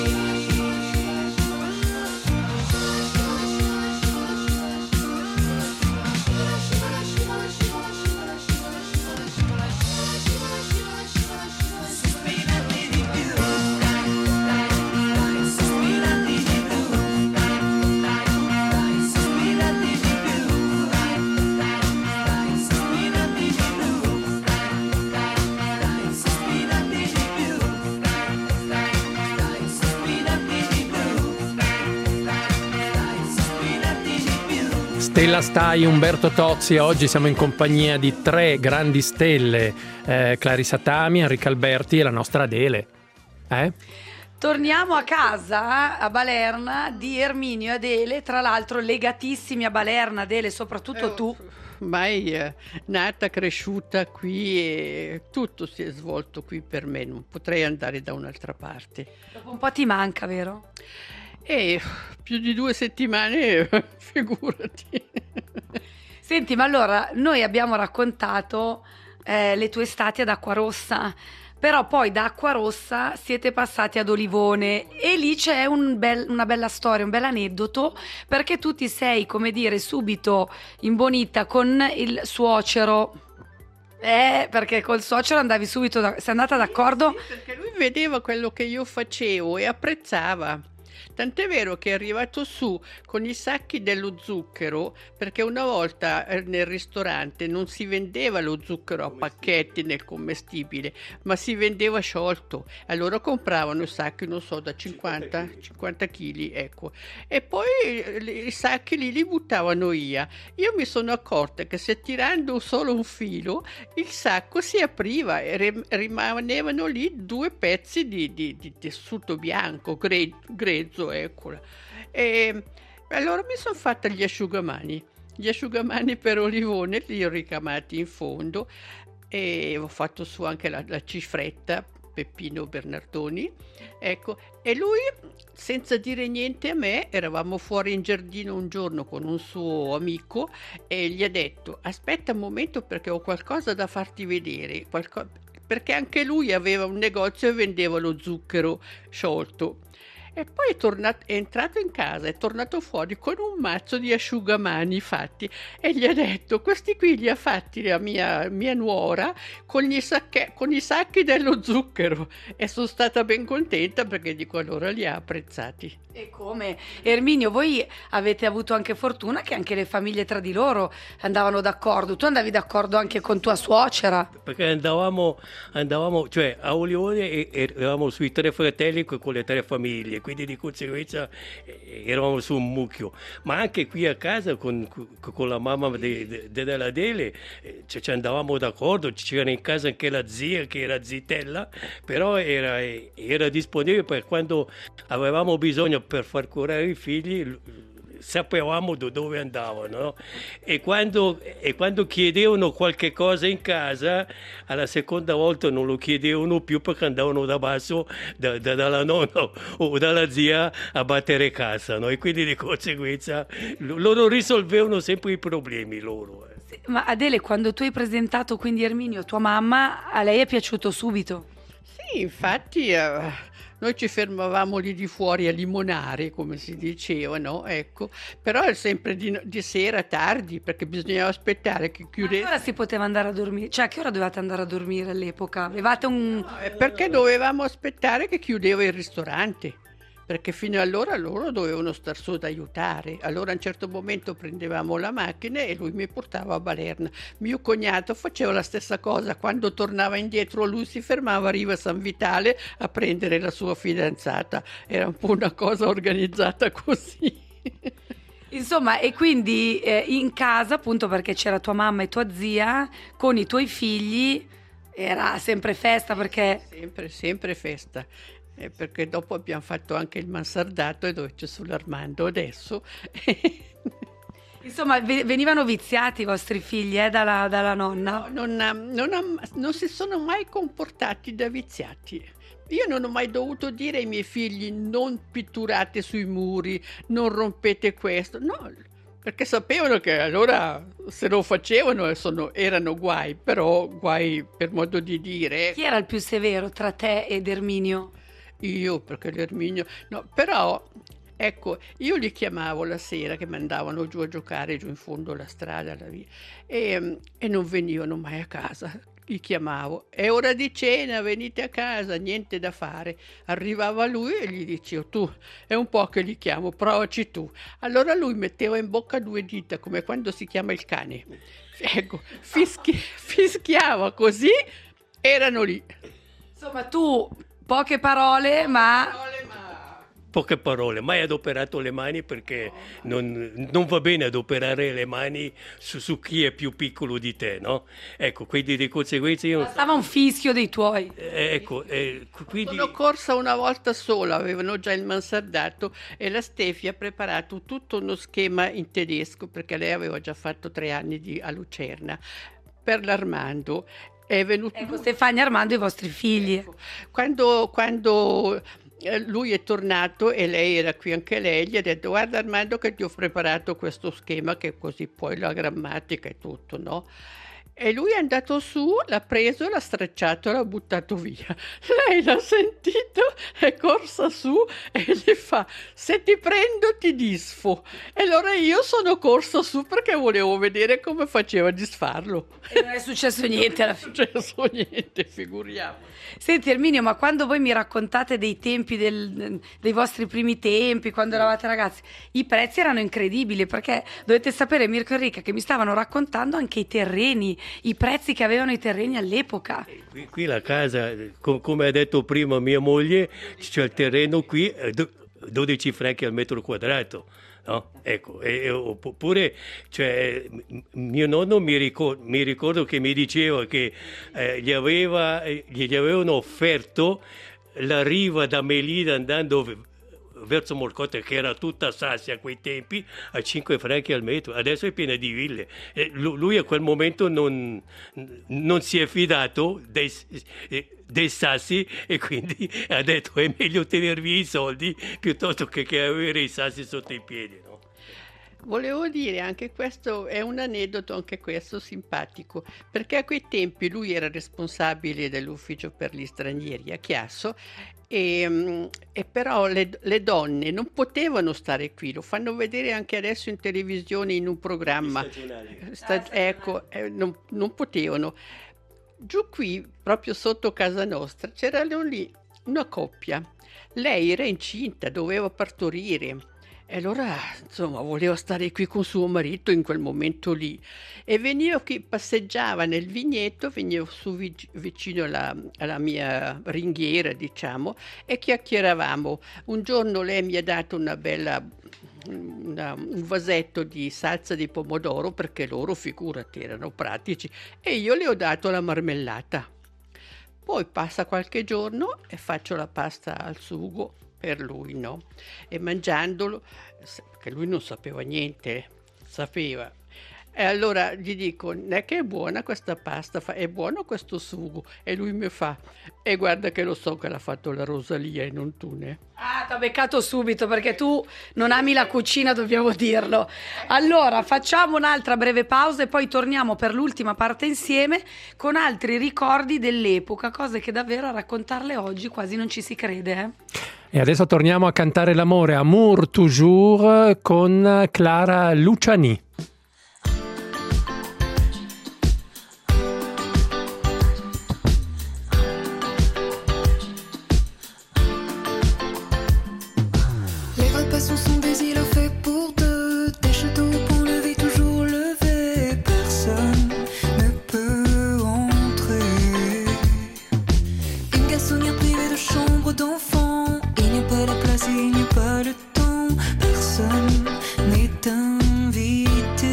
Sospirarti di più, dai, dai, dai, sospirarti di più, dai, dai, dai, sospirarti di più, dai, dai, dai, sospirarti di più, dai, dai, dai, sospirarti di più, dai, dai, dai, sospirarti di più, dai, dai, dai, sospirarti di più. Stella stai, Umberto Tozzi. Oggi siamo in compagnia di tre grandi stelle, eh, Clarissa Tami, Enrica Alberti e la nostra Adele. Eh? Torniamo a casa a Balerna di Erminio e Adele, tra l'altro legatissimi a Balerna, Adele, soprattutto tu. Mai eh, nata, cresciuta qui e tutto si è svolto qui per me, non potrei andare da un'altra parte. Dopo un po' ti manca, vero? E più di due settimane, figurati. Senti, ma allora noi abbiamo raccontato eh, le tue estati ad Acquarossa, però poi da Acquarossa siete passati ad Olivone e lì c'è un bel- una bella storia, un bel aneddoto, perché tu ti sei, come dire, subito imbonita con il suocero. Eh, perché col suocero andavi subito, da- sei andata d'accordo? Sì, perché lui vedeva quello che io facevo e apprezzava. Tant'è vero che è arrivato su con i sacchi dello zucchero, perché una volta eh, nel ristorante non si vendeva lo zucchero a pacchetti nel commestibile, ma si vendeva sciolto. Allora compravano i sacchi, non so, da cinquanta chili, ecco. E poi eh, i sacchi lì li buttavano via. Io mi sono accorta che se tirando solo un filo, il sacco si apriva e re- rimanevano lì due pezzi di, di, di tessuto bianco, gre- grezzo, eccola. E allora mi sono fatta gli asciugamani, gli asciugamani per Olivone, li ho ricamati in fondo e ho fatto su anche la, la cifretta Peppino Bernardoni, ecco, e lui senza dire niente a me, eravamo fuori in giardino un giorno con un suo amico e gli ha detto: aspetta un momento perché ho qualcosa da farti vedere, qualco- perché anche lui aveva un negozio e vendeva lo zucchero sciolto. E poi è, tornato, è entrato in casa, è tornato fuori con un mazzo di asciugamani fatti e gli ha detto: questi qui li ha fatti la mia, mia nuora con, gli sacche, con i sacchi dello zucchero. E sono stata ben contenta perché dico allora li ha apprezzati. E come? Erminio, voi avete avuto anche fortuna che anche le famiglie tra di loro andavano d'accordo. Tu andavi d'accordo anche con tua suocera? Perché andavamo, andavamo cioè a Olivone e, e eravamo sui tre fratelli con, con le tre famiglie. e quindi di conseguenza eh, eravamo su un mucchio. Ma anche qui a casa con, con la mamma de, de, de della Adele eh, ci andavamo d'accordo, c'era in casa anche la zia che era zitella, però era, era disponibile per quando avevamo bisogno per far curare i figli, sapevamo da dove andavano, no? E quando, e quando chiedevano qualche cosa in casa, alla seconda volta non lo chiedevano più perché andavano da basso da, da, dalla nonna o dalla zia a battere cassa, no? E quindi di conseguenza loro risolvevano sempre i problemi loro. eh. Ma Adele, quando tu hai presentato quindi Erminio, tua mamma, a lei è piaciuto subito? Sì, infatti eh, noi ci fermavamo lì di fuori a limonare, come si diceva, no? Ecco. Però è sempre di, di sera tardi, perché bisognava aspettare che Ma a che chiudesse. ora si poteva andare a dormire? Cioè, a che ora dovevate andare a dormire all'epoca? Avevate un... Eh, Perché dovevamo aspettare che chiudeva il ristorante, perché fino allora loro dovevano star su ad aiutare. Allora a un certo momento prendevamo la macchina e lui mi portava a Balerna. Mio cognato faceva la stessa cosa, quando tornava indietro lui si fermava a Riva San Vitale a prendere la sua fidanzata. Era un po' una cosa organizzata così. Insomma, e quindi eh, in casa, appunto perché c'era tua mamma e tua zia, con i tuoi figli era sempre festa perché... Sempre, sempre festa. Eh, perché dopo abbiamo fatto anche il mansardato e dove c'è sull'Armando adesso. Insomma, ve- venivano viziati i vostri figli eh, dalla, dalla nonna? No, non, ha- non ha- non si sono mai comportati da viziati. Io non ho mai dovuto dire ai miei figli non pitturate sui muri, non rompete questo. No, perché sapevano che allora se lo facevano sono- erano guai, però guai per modo di dire. Chi era il più severo tra te ed Erminio? Io, perché l'Erminio... No, però, ecco, io li chiamavo la sera che mi andavano giù a giocare giù in fondo alla strada, alla via, e, e non venivano mai a casa. Li chiamavo, è ora di cena, venite a casa, niente da fare. Arrivava lui e gli dicevo, tu, è un po' che li chiamo, provaci tu. Allora lui metteva in bocca due dita, come quando si chiama il cane. Ecco, fischi- fischiava così, erano lì. Insomma, tu poche parole, ma... Poche parole, mai adoperato le mani perché non, non va bene adoperare le mani su, su chi è più piccolo di te, no? Ecco, quindi di conseguenza io... Bastava un fischio dei tuoi. eh, ecco, eh, quindi... Sono corsa una volta sola, avevano già il mansardato e la Stefi ha preparato tutto uno schema in tedesco, perché lei aveva già fatto tre anni di, a Lucerna, per l'Armando. È venuto Ecco, Stefania e Armando, i vostri figli. quando, quando eh, lui è tornato e lei era qui anche lei, gli ha detto guarda Armando che ti ho preparato questo schema che così poi la grammatica e tutto, no? E lui è andato su, l'ha preso, l'ha stracciato e l'ha buttato via. Lei l'ha sentito, è corsa su e gli fa se ti prendo ti disfo. E allora io sono corsa su perché volevo vedere come faceva a disfarlo. E non è successo niente alla fine. Non è successo niente, figuriamo. Senti Erminio, ma quando voi mi raccontate dei tempi, del- dei vostri primi tempi, quando eravate ragazzi, i prezzi erano incredibili, perché dovete sapere, Mirko e Enrica, che mi stavano raccontando anche i terreni, i prezzi che avevano i terreni all'epoca. Qui, qui la casa, co- come ha detto prima mia moglie, c'è il terreno qui, eh, do- dodici franchi al metro quadrato. No? Ecco, e- e- oppure cioè, m- mio nonno mi, ricor- mi ricordo che mi diceva che eh, gli, aveva, eh, gli avevano offerto la riva da Melina andando v- verso Molcote, che era tutta sassi a quei tempi, a cinque franchi al metro. Adesso è piena di ville. E lu- lui a quel momento non, non si è fidato dei, dei sassi e quindi ha detto è meglio tenervi i soldi piuttosto che, che avere i sassi sotto i piedi. No? Volevo dire, anche questo è un aneddoto, anche questo simpatico, perché a quei tempi lui era responsabile dell'ufficio per gli stranieri a Chiasso e, mm, e però le, le donne non potevano stare qui, lo fanno vedere anche adesso in televisione in un programma. Sta- ecco, eh, non, non potevano. Giù qui, proprio sotto casa nostra, c'era lì una coppia. Lei era incinta, doveva partorire. E allora, insomma, voleva stare qui con suo marito in quel momento lì. E venivo qui, passeggiava nel vigneto, venivo su vic- vicino alla, alla mia ringhiera, diciamo, e chiacchieravamo. Un giorno lei mi ha dato una bella, una- un vasetto di salsa di pomodoro, perché loro, figurati, erano pratici, e io le ho dato la marmellata. Poi passa qualche giorno e faccio la pasta al sugo per lui, no? E mangiandolo, perché lui non sapeva niente, sapeva. E allora gli dico, non è che è buona questa pasta, fa, è buono questo sugo? E lui mi fa, e guarda che lo so che l'ha fatto la Rosalia e non tu, ne? Ah, t'ha beccato subito perché tu non ami la cucina, dobbiamo dirlo. Allora, facciamo un'altra breve pausa e poi torniamo per l'ultima parte insieme con altri ricordi dell'epoca, cose che davvero a raccontarle oggi quasi non ci si crede, eh? E adesso torniamo a cantare l'amore, Amour toujours, con Clara Luciani. Les repas sont, sont des îlots faits pour deux, des châteaux pour lever, toujours levé. Personne ne peut entrer. Une garçonnière privée de chambre d'enfant. Il n'y a pas la place et il n'y a pas le temps. Personne n'est invité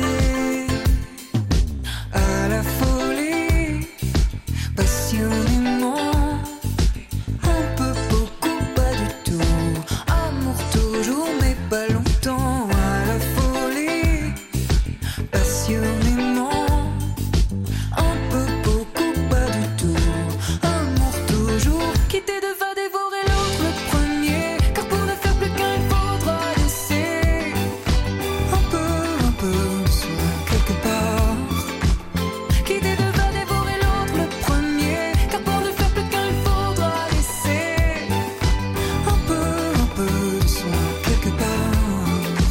à la folie, passionnément. Un peu, beaucoup, pas du tout. Amour toujours, mais pas longtemps. À la folie, passionnément. Un peu, beaucoup, pas du tout. Amour toujours. Quitter de va dévorer l'autre le premier. Car pour ne faire plus qu'un, il faudra laisser un peu, un peu de soi quelque part. Quitter de va dévorer l'autre le premier. Car pour ne faire plus qu'un, il faudra laisser un peu, un peu de soi quelque part.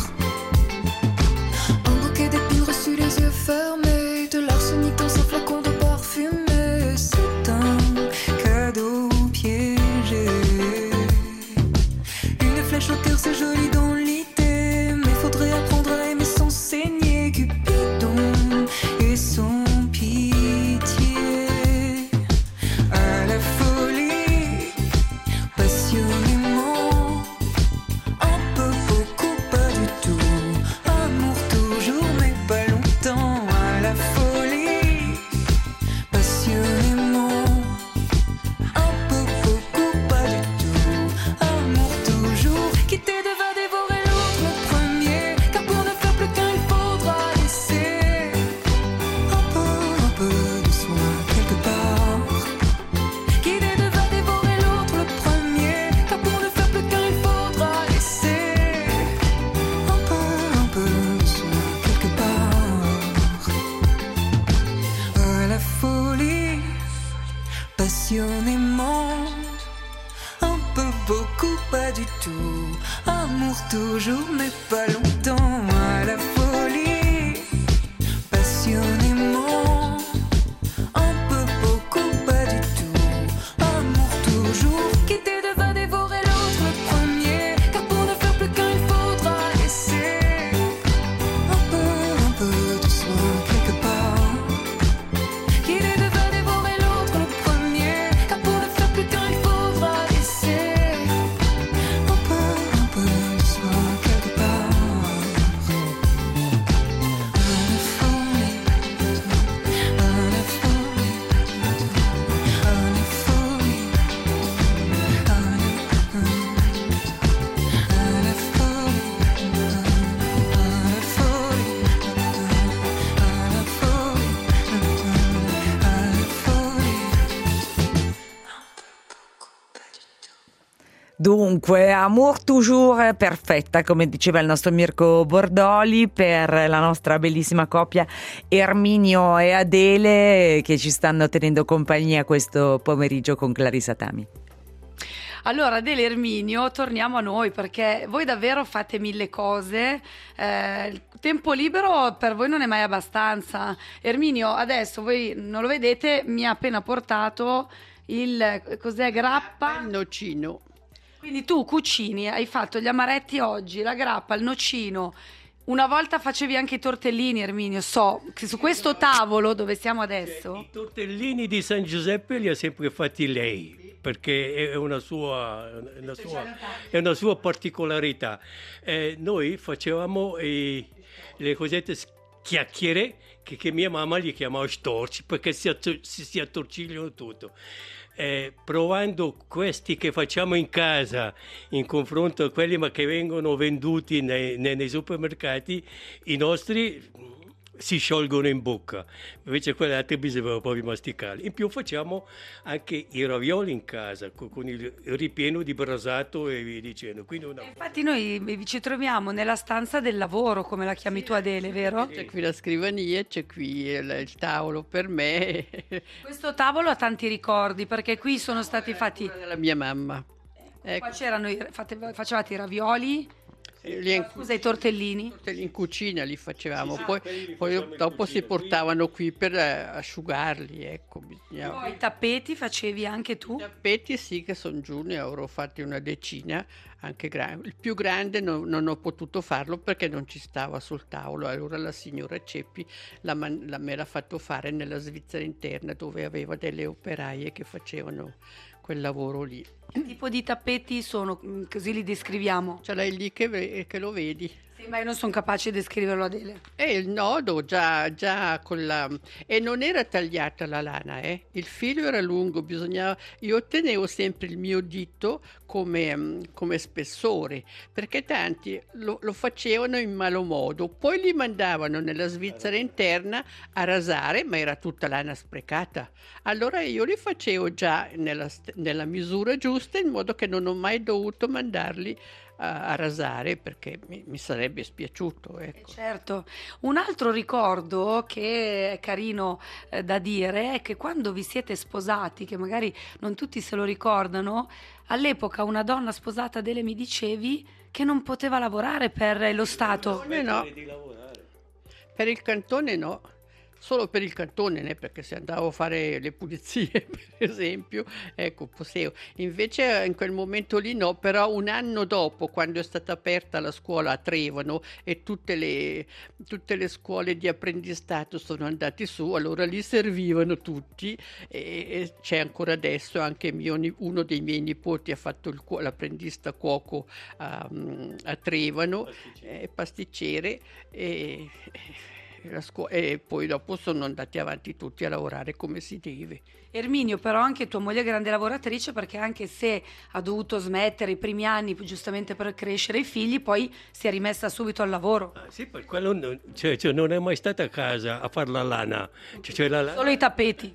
Un bouquet d'épines reçu les yeux fermés. De l'arsenic dans un flacon de parfumé. C'est un cadeau piégé. Une flèche au cœur, c'est joli dans l'idée. Mais faudrait apprendre à aimer sans saigner. Cupidon et sans pitié. À la folie, passionnément. Un peu, beaucoup, pas du tout. Amour toujours, mais pas longtemps. À la folie, passionnément. Un peu, beaucoup, pas du tout. Amour toujours. Quitter de va dévorer l'autre le premier. Car pour ne faire plus qu'un, il faudra laisser un peu, un peu de soi quelque part. Quitter de va dévorer l'autre le premier. Car pour ne faire plus qu'un, il faudra laisser un peu, un peu de soi quelque part. À la folie, passionnément. Un peu, beaucoup, pas du tout. Amour toujours, mais pas longtemps. À la folie, passionnément. Un peu, beaucoup, pas du tout. Amour toujours. Quitter de va dévorer l'autre le premier. Car pour ne faire plus qu'un, il faudra laisser un peu, un peu de soi quelque part. Quitter de va dévorer l'autre le premier. Car pour ne faire plus qu'un, il faudra laisser un peu, un peu de soi quelque part. Dunque, Amour toujours perfetta, come diceva il nostro Mirko Bordoli, per la nostra bellissima coppia Erminio e Adele, che ci stanno tenendo compagnia questo pomeriggio con Clarissa Tami. Allora, Adele e Erminio, torniamo a noi perché voi davvero fate mille cose, eh, il tempo libero per voi non è mai abbastanza. Erminio, adesso voi non lo vedete, mi ha appena portato il, cos'è, grappa? Il nocino. Quindi tu cucini, hai fatto gli amaretti oggi, la grappa, il nocino. Una volta facevi anche i tortellini, Erminio. So che su questo tavolo dove siamo adesso. I tortellini di San Giuseppe li ha sempre fatti lei, perché è una sua, una sua, è una sua particolarità. Eh, noi facevamo i- le cosiddette chiacchiere che, che mia mamma gli chiamava storci, perché si, attor- si, si attorcigliano tutto. Eh, provando questi che facciamo in casa in confronto a quelli ma che vengono venduti nei, nei- nei supermercati, i nostri mm, si sciolgono in bocca, invece quelli altri bisogna proprio masticarli. In più facciamo anche i ravioli in casa co- con il ripieno di brasato e via dicendo. Quindi una... Infatti noi ci troviamo nella stanza del lavoro, come la chiami tu Adele, vero? C'è qui la scrivania, c'è qui il, il tavolo per me. Questo tavolo ha tanti ricordi perché qui sono stati fatti. La mia mamma. Qua Ecco, c'erano i, fate- facevate i ravioli, lì in, scusa, i tortellini. in cucina li facevamo, poi, quelli li poi facciamo in dopo si cucina, qui. portavano qui per eh, asciugarli, ecco, bisognava. Poi i tappeti facevi anche tu. I tappeti sì che sono giù, ne avrò fatti una decina, anche grandi. Il più grande non, non ho potuto farlo perché non ci stava sul tavolo, allora la signora Ceppi la man- la- me l'ha fatto fare nella Svizzera interna dove aveva delle operaie che facevano quel lavoro lì. Che tipo di tappeti sono? Mm, Così li descriviamo. Ce l'hai lì che, ve- che lo vedi. Sì, ma io non sono capace di descriverlo, Adele. E il nodo già, già con la... E non era tagliata la lana, eh? Il filo era lungo, bisognava... Io tenevo sempre il mio dito come, mm, come spessore, perché tanti lo, lo facevano in malo modo, poi li mandavano nella Svizzera interna a rasare, ma era tutta lana sprecata. Allora io li facevo già nella, st- nella misura giusta, in modo che non ho mai dovuto mandarli a, a rasare, perché mi, mi sarebbe spiaciuto, Eh, ecco. Certo. Un altro ricordo che è carino eh, da dire è che quando vi siete sposati, che magari non tutti se lo ricordano, all'epoca una donna sposata, Adele, mi dicevi che non poteva lavorare per lo Stato. Eh no. di lavorare. Per il cantone no, solo per il cantone, né? Perché se andavo a fare le pulizie, per esempio, ecco, potevo. Invece in quel momento lì no, però un anno dopo, quando è stata aperta la scuola a Trevano e tutte le, tutte le scuole di apprendistato sono andati su, allora lì servivano tutti e, e c'è ancora adesso anche mio, ni- uno dei miei nipoti ha fatto il cuo- l'apprendista cuoco a, a Trevano, eh, pasticcere e... la scuo- e poi dopo sono andati avanti tutti a lavorare come si deve. Erminio, però anche tua moglie è grande lavoratrice perché anche se ha dovuto smettere i primi anni giustamente per crescere i figli, poi si è rimessa subito al lavoro. Ah, sì, per quello non, cioè, cioè, non è mai stata a casa a fare la lana. Cioè, cioè, la lana... Solo i tappeti.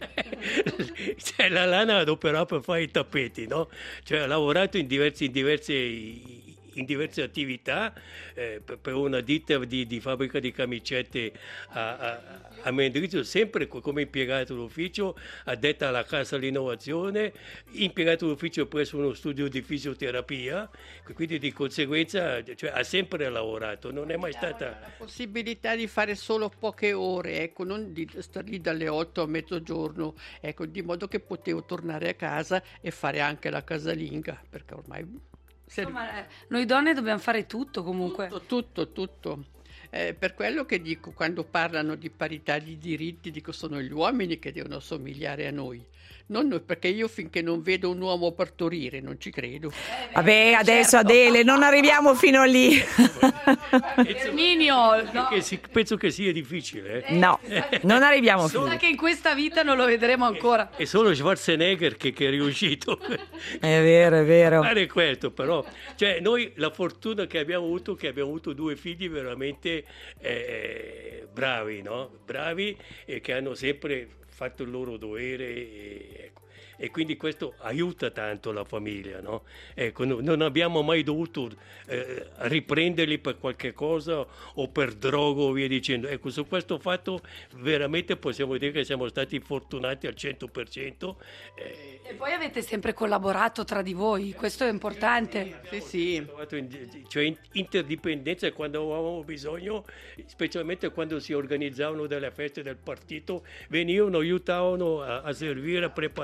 cioè, la lana adoperava per fare i tappeti, no? Cioè, ha lavorato in diversi, in diverse, in diverse attività, eh, per, per una ditta di, di fabbrica di camicette a, a, a Mendrisio, sempre co- come impiegato d'ufficio, addetta alla Cassa all'innovazione, impiegato d'ufficio presso uno studio di fisioterapia, quindi di conseguenza cioè, ha sempre lavorato, non è mai stata... Possibilità di fare solo poche ore, ecco, non di stare lì dalle otto a mezzogiorno, ecco, di modo che potevo tornare a casa e fare anche la casalinga, perché ormai Insomma, eh, noi donne dobbiamo fare tutto comunque. tutto, tutto, tutto. Eh, per quello che dico, quando parlano di parità di diritti, dico sono gli uomini che devono somigliare a noi. Non noi, perché io finché non vedo un uomo partorire non ci credo. Vabbè, adesso Adele, non arriviamo fino lì. Erminio, no. Che si- penso che sia difficile. eh. No, non arriviamo fino Sa lì. che in questa vita non lo vedremo ancora. È solo Schwarzenegger che, che è riuscito È vero, è a vero. fare questo, però cioè, noi la fortuna che abbiamo avuto che abbiamo avuto due figli veramente eh, bravi, no? Bravi e che hanno sempre fatto il loro dovere e, ecco. E quindi questo aiuta tanto la famiglia, no? Ecco, no- non abbiamo mai dovuto eh, riprenderli per qualche cosa o per droga o via dicendo. Ecco, su questo fatto veramente possiamo dire che siamo stati fortunati al cento per cento. eh, E poi avete sempre collaborato tra di voi, questo è importante. Sì, sì. trovato in- cioè in- interdipendenza quando avevamo bisogno, specialmente quando si organizzavano delle feste del partito, venivano, aiutavano a, a servire, a preparare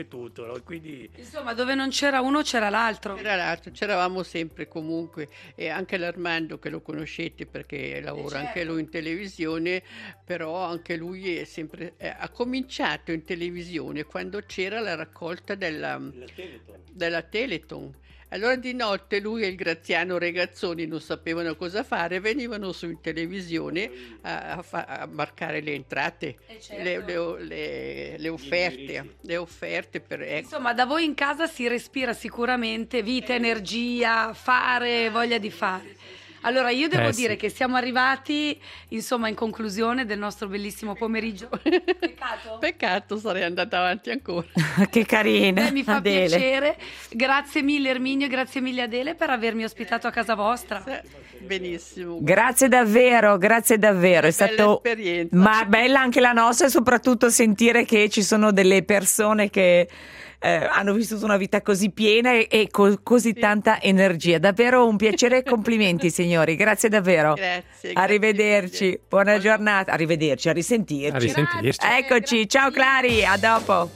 tutto, no? Quindi Insomma, dove non c'era uno c'era l'altro. C'era l'altro, c'eravamo sempre comunque, e anche l'Armando che lo conoscete perché lavora certo. anche lui in televisione, però anche lui è sempre, eh, ha cominciato in televisione quando c'era la raccolta della, la Teleton. della Teleton. Allora di notte lui e il Graziano Regazzoni non sapevano cosa fare, venivano su in televisione a, a fa- a marcare le entrate, Eh, certo. le, le- le- le offerte, indirizzi. le offerte per ecco. Insomma, da voi in casa si respira sicuramente vita, energia, fare, voglia di fare. Allora, io devo Eh, dire sì. che siamo arrivati, insomma, in conclusione del nostro bellissimo pomeriggio. Peccato. Peccato, sarei andata avanti ancora. Che carina. Beh, mi fa Adele. piacere. Grazie mille Erminio, grazie mille Adele per avermi ospitato a casa vostra. Benissimo. Grazie davvero, grazie davvero. È Bella stato esperienza. ma bella anche la nostra e soprattutto sentire che ci sono delle persone che eh, hanno vissuto una vita così piena e, e co- così tanta energia. Davvero un piacere e complimenti signori, grazie davvero. Grazie. Arrivederci, grazie buona mille. giornata, arrivederci, a risentirci. A risentirci. Eccoci, ciao Clari, a dopo.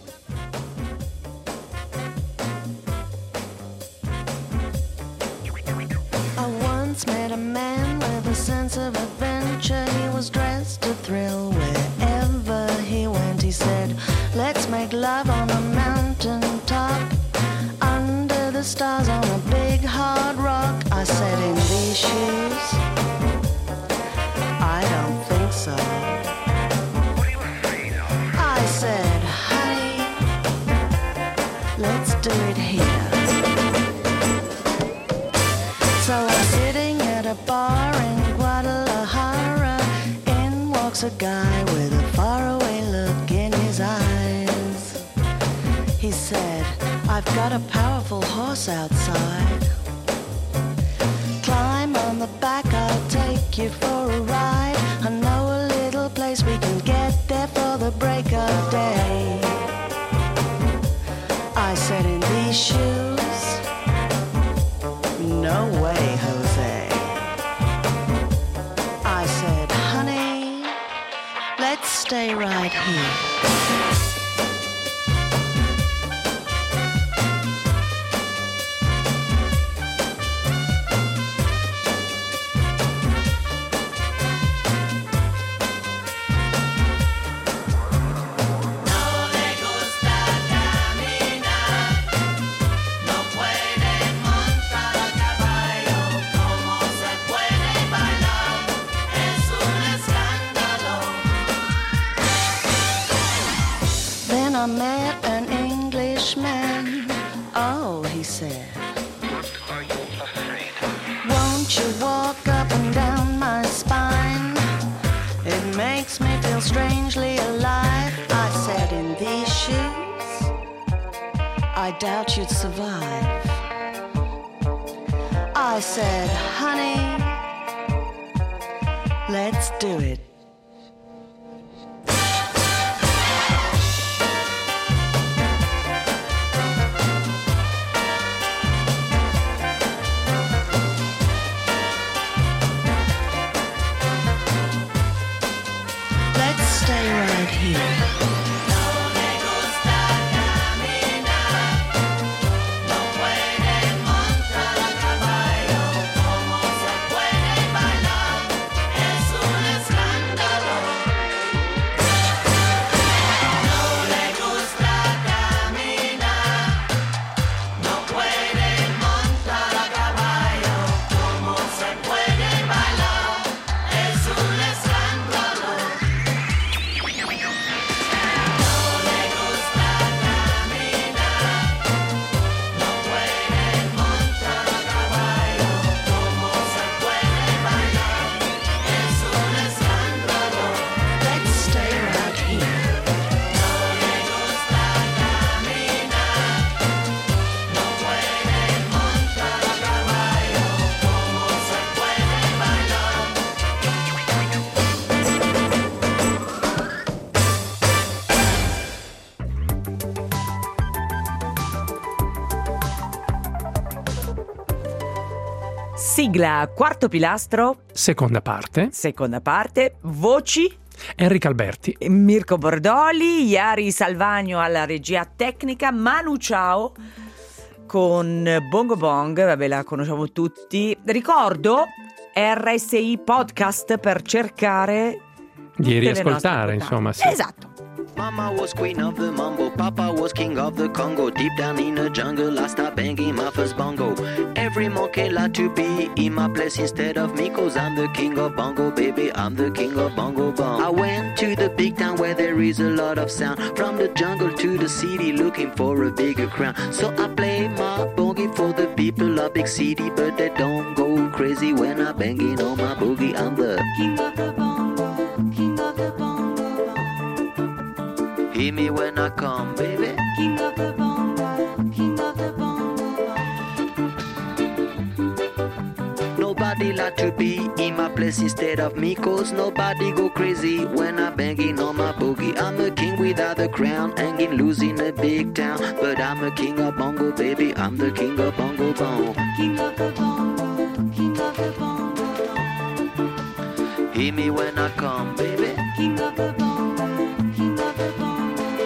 I once met a man with a sense of adventure. He was dressed to thrill wherever he went. He said, let's make love on a mountain top, under the stars on a big hard rock. I said, in these shoes, I don't think so. I said, honey, let's do it here. So I'm sitting at a bar in Guadalajara. In walks a guy with a faraway look in his eyes. He said, I've got a powerful horse outside. Climb on the back, I'll take you for a ride. I know a little place we can get there for the break of day. I said, in these shoes, no way, Jose. I said, honey, let's stay right here. Then I met an Englishman. Oh, he said, won't you walk up and down my spine? It makes me feel strangely alive. I said, in these shoes, I doubt you'd survive. I said, honey, let's do it. Let's stay right here. Let's stay right here. Sigla, quarto pilastro, Seconda parte. seconda parte, voci Enrico Alberti, Mirko Bordoli, Iari Salvagno alla regia tecnica, Manu Ciao con Bongo Bong, vabbè, la conosciamo tutti. Ricordo R S I Podcast per cercare di tutte le riascoltare, nostre insomma, sì. puntate. Esatto. Mama was queen of the mambo, Papa was king of the Congo. Deep down in the jungle, I start banging my first bongo. Every monkey like to be in my place instead of me, cause I'm the king of bongo, baby, I'm the king of bongo bong. I went to the big town where there is a lot of sound, from the jungle to the city looking for a bigger crown. So I play my boogie for the people of big city, but they don't go crazy when I'm banging on my boogie. I'm the king of the bongo, king of the bongo. Hear me when I come, baby. King of the bongo, king of the bongo. Nobody like to be in my place instead of me, cause nobody go crazy when I'm banging on my boogie. I'm a king without a crown, hanging loose in a big town, but I'm a king of bongo, baby, I'm the king of bongo bong. King of the bongo, king of the bongo. Hear me when I come, baby. King of the bongo, king of the bongo.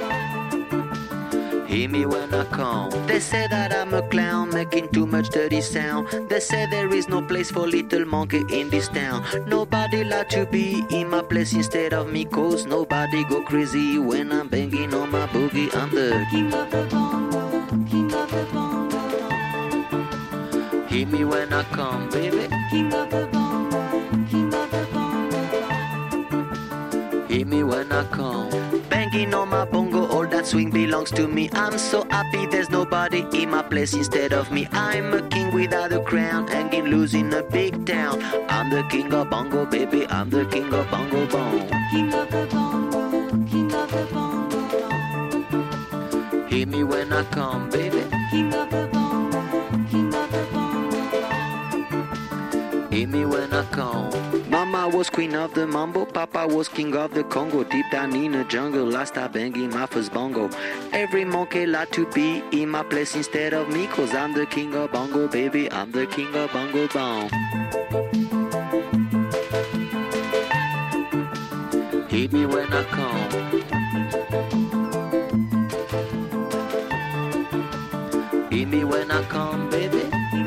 Hear me when I come. They say that I'm a clown, making too much dirty sound. They say there is no place for little monkey in this town. Nobody like to be in my place instead of me, cause nobody go crazy when I'm banging on my boogie. I'm the king of the bongo, king of the bongo. Hear me when I come, baby. King of the bongo, king of the bongo. Hear me when I come. Banging on my bongo, all that swing belongs to me. I'm so happy there's nobody in my place instead of me. I'm a king without a crown, hanging loose in a big town. I'm the king of bongo, baby, I'm the king of bongo bong. King of the bongo, king of the bongo bong. Hear me when I come, baby. King of the bongo, king of the bongo bong. Hear me when I come. Mama was queen of the mambo, Papa was king of the Congo. Deep down in the jungle, I start banging my first bongo. Every monkey like to be in my place instead of me, cause I'm the king of bongo, baby, I'm the king of bongo bong. Hit me when I come. Hit me when I come, baby.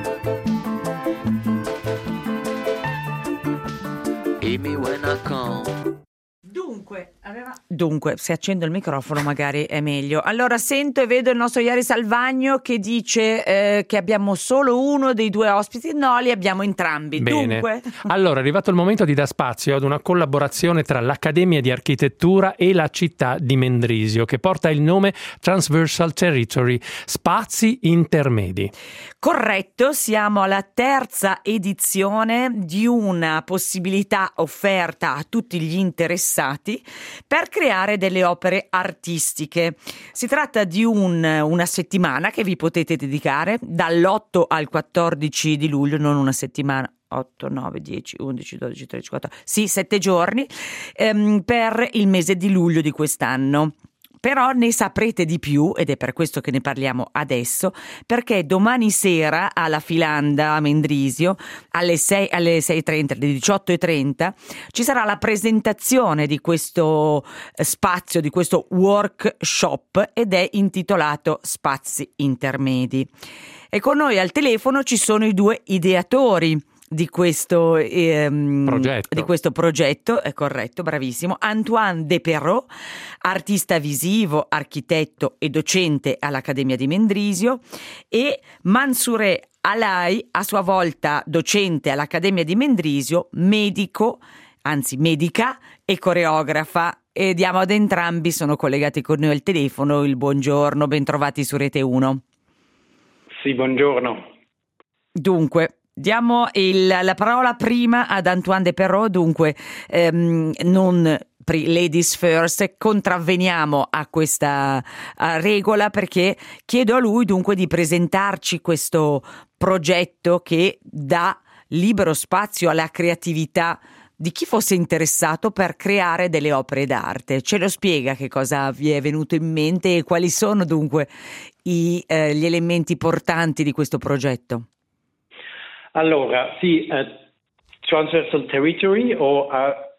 Hit me when I come. Dunque, aveva... Dunque, se accendo il microfono magari è meglio. Allora sento e vedo il nostro Iari Salvagno che dice eh, che abbiamo solo uno dei due ospiti. No, li abbiamo entrambi. Bene. Dunque... Allora, è arrivato il momento di dar spazio ad una collaborazione tra l'Accademia di Architettura e la città di Mendrisio, che porta il nome Transversal Territory, spazi intermedi. Corretto, siamo alla terza edizione di una possibilità offerta a tutti gli interessati per creare delle opere artistiche. Si tratta di un, una settimana che vi potete dedicare dall'otto al quattordici di luglio, non una settimana, otto, nove, dieci, undici, dodici, tredici, quattordici, sì, sette giorni ehm, per il mese di luglio di quest'anno. Però ne saprete di più, ed è per questo che ne parliamo adesso, perché domani sera alla Filanda a Mendrisio alle sei, alle sei e trenta, alle diciotto e trenta ci sarà la presentazione di questo spazio, di questo workshop, ed è intitolato Spazi Intermedi. E con noi al telefono ci sono i due ideatori di questo ehm, progetto. Di questo progetto, è corretto, bravissimo. Antoine Desperrot, artista visivo, architetto e docente all'Accademia di Mendrisio, e Mansoureh Alai, a sua volta docente all'Accademia di Mendrisio, medico, anzi medica e coreografa. E diamo ad entrambi, sono collegati con noi al telefono, il buongiorno, bentrovati su Rete uno. Sì, buongiorno. Dunque, diamo il, la parola prima ad Antoine Desperrot. Dunque, ehm, non ladies first, contravveniamo a questa a regola, perché chiedo a lui dunque di presentarci questo progetto che dà libero spazio alla creatività di chi fosse interessato per creare delle opere d'arte. Ce lo spiega che cosa vi è venuto in mente e quali sono dunque i, eh, gli elementi portanti di questo progetto? Allora, sì, uh, Transversal Territory o uh,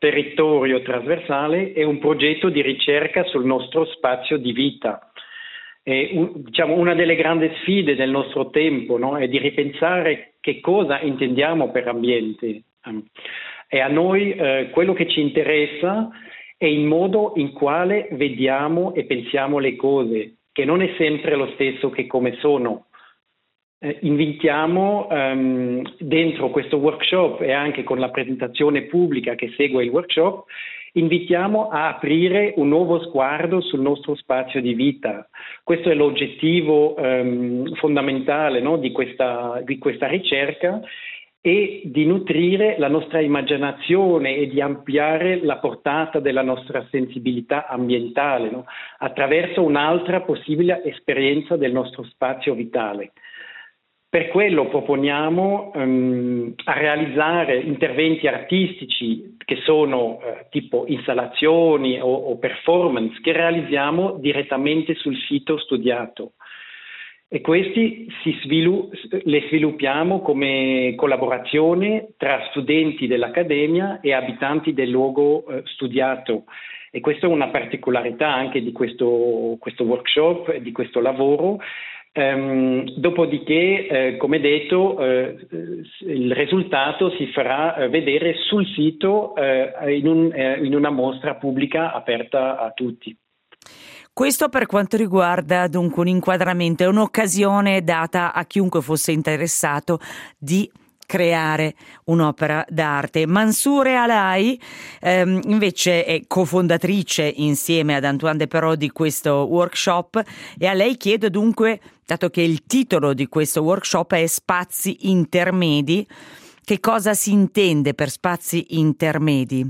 territorio trasversale è un progetto di ricerca sul nostro spazio di vita. E, diciamo, una delle grandi sfide del nostro tempo, no, è di ripensare che cosa intendiamo per ambiente. E a noi eh, quello che ci interessa è il modo in quale vediamo e pensiamo le cose, che non è sempre lo stesso che come sono. Eh, invitiamo um, dentro questo workshop e anche con la presentazione pubblica che segue il workshop, invitiamo a aprire un nuovo sguardo sul nostro spazio di vita. Questo è l'oggettivo um, fondamentale, no, di questa, di questa ricerca, e di nutrire la nostra immaginazione e di ampliare la portata della nostra sensibilità ambientale, no, attraverso un'altra possibile esperienza del nostro spazio vitale. Per quello proponiamo um, a realizzare interventi artistici che sono eh, tipo installazioni o, o performance che realizziamo direttamente sul sito studiato. E questi si svilu- le sviluppiamo come collaborazione tra studenti dell'Accademia e abitanti del luogo eh, studiato. E questa è una particolarità anche di questo, questo workshop e di questo lavoro. Um, dopodiché, eh, come detto, eh, il risultato si farà eh, vedere sul sito eh, in, un, eh, in una mostra pubblica aperta a tutti. Questo per quanto riguarda dunque un inquadramento, è un'occasione data a chiunque fosse interessato di creare un'opera d'arte. Mansoure Alai ehm, invece è cofondatrice insieme ad Antoine Desperaux di questo workshop, e a lei chiedo dunque, dato che il titolo di questo workshop è Spazi intermedi, che cosa si intende per spazi intermedi?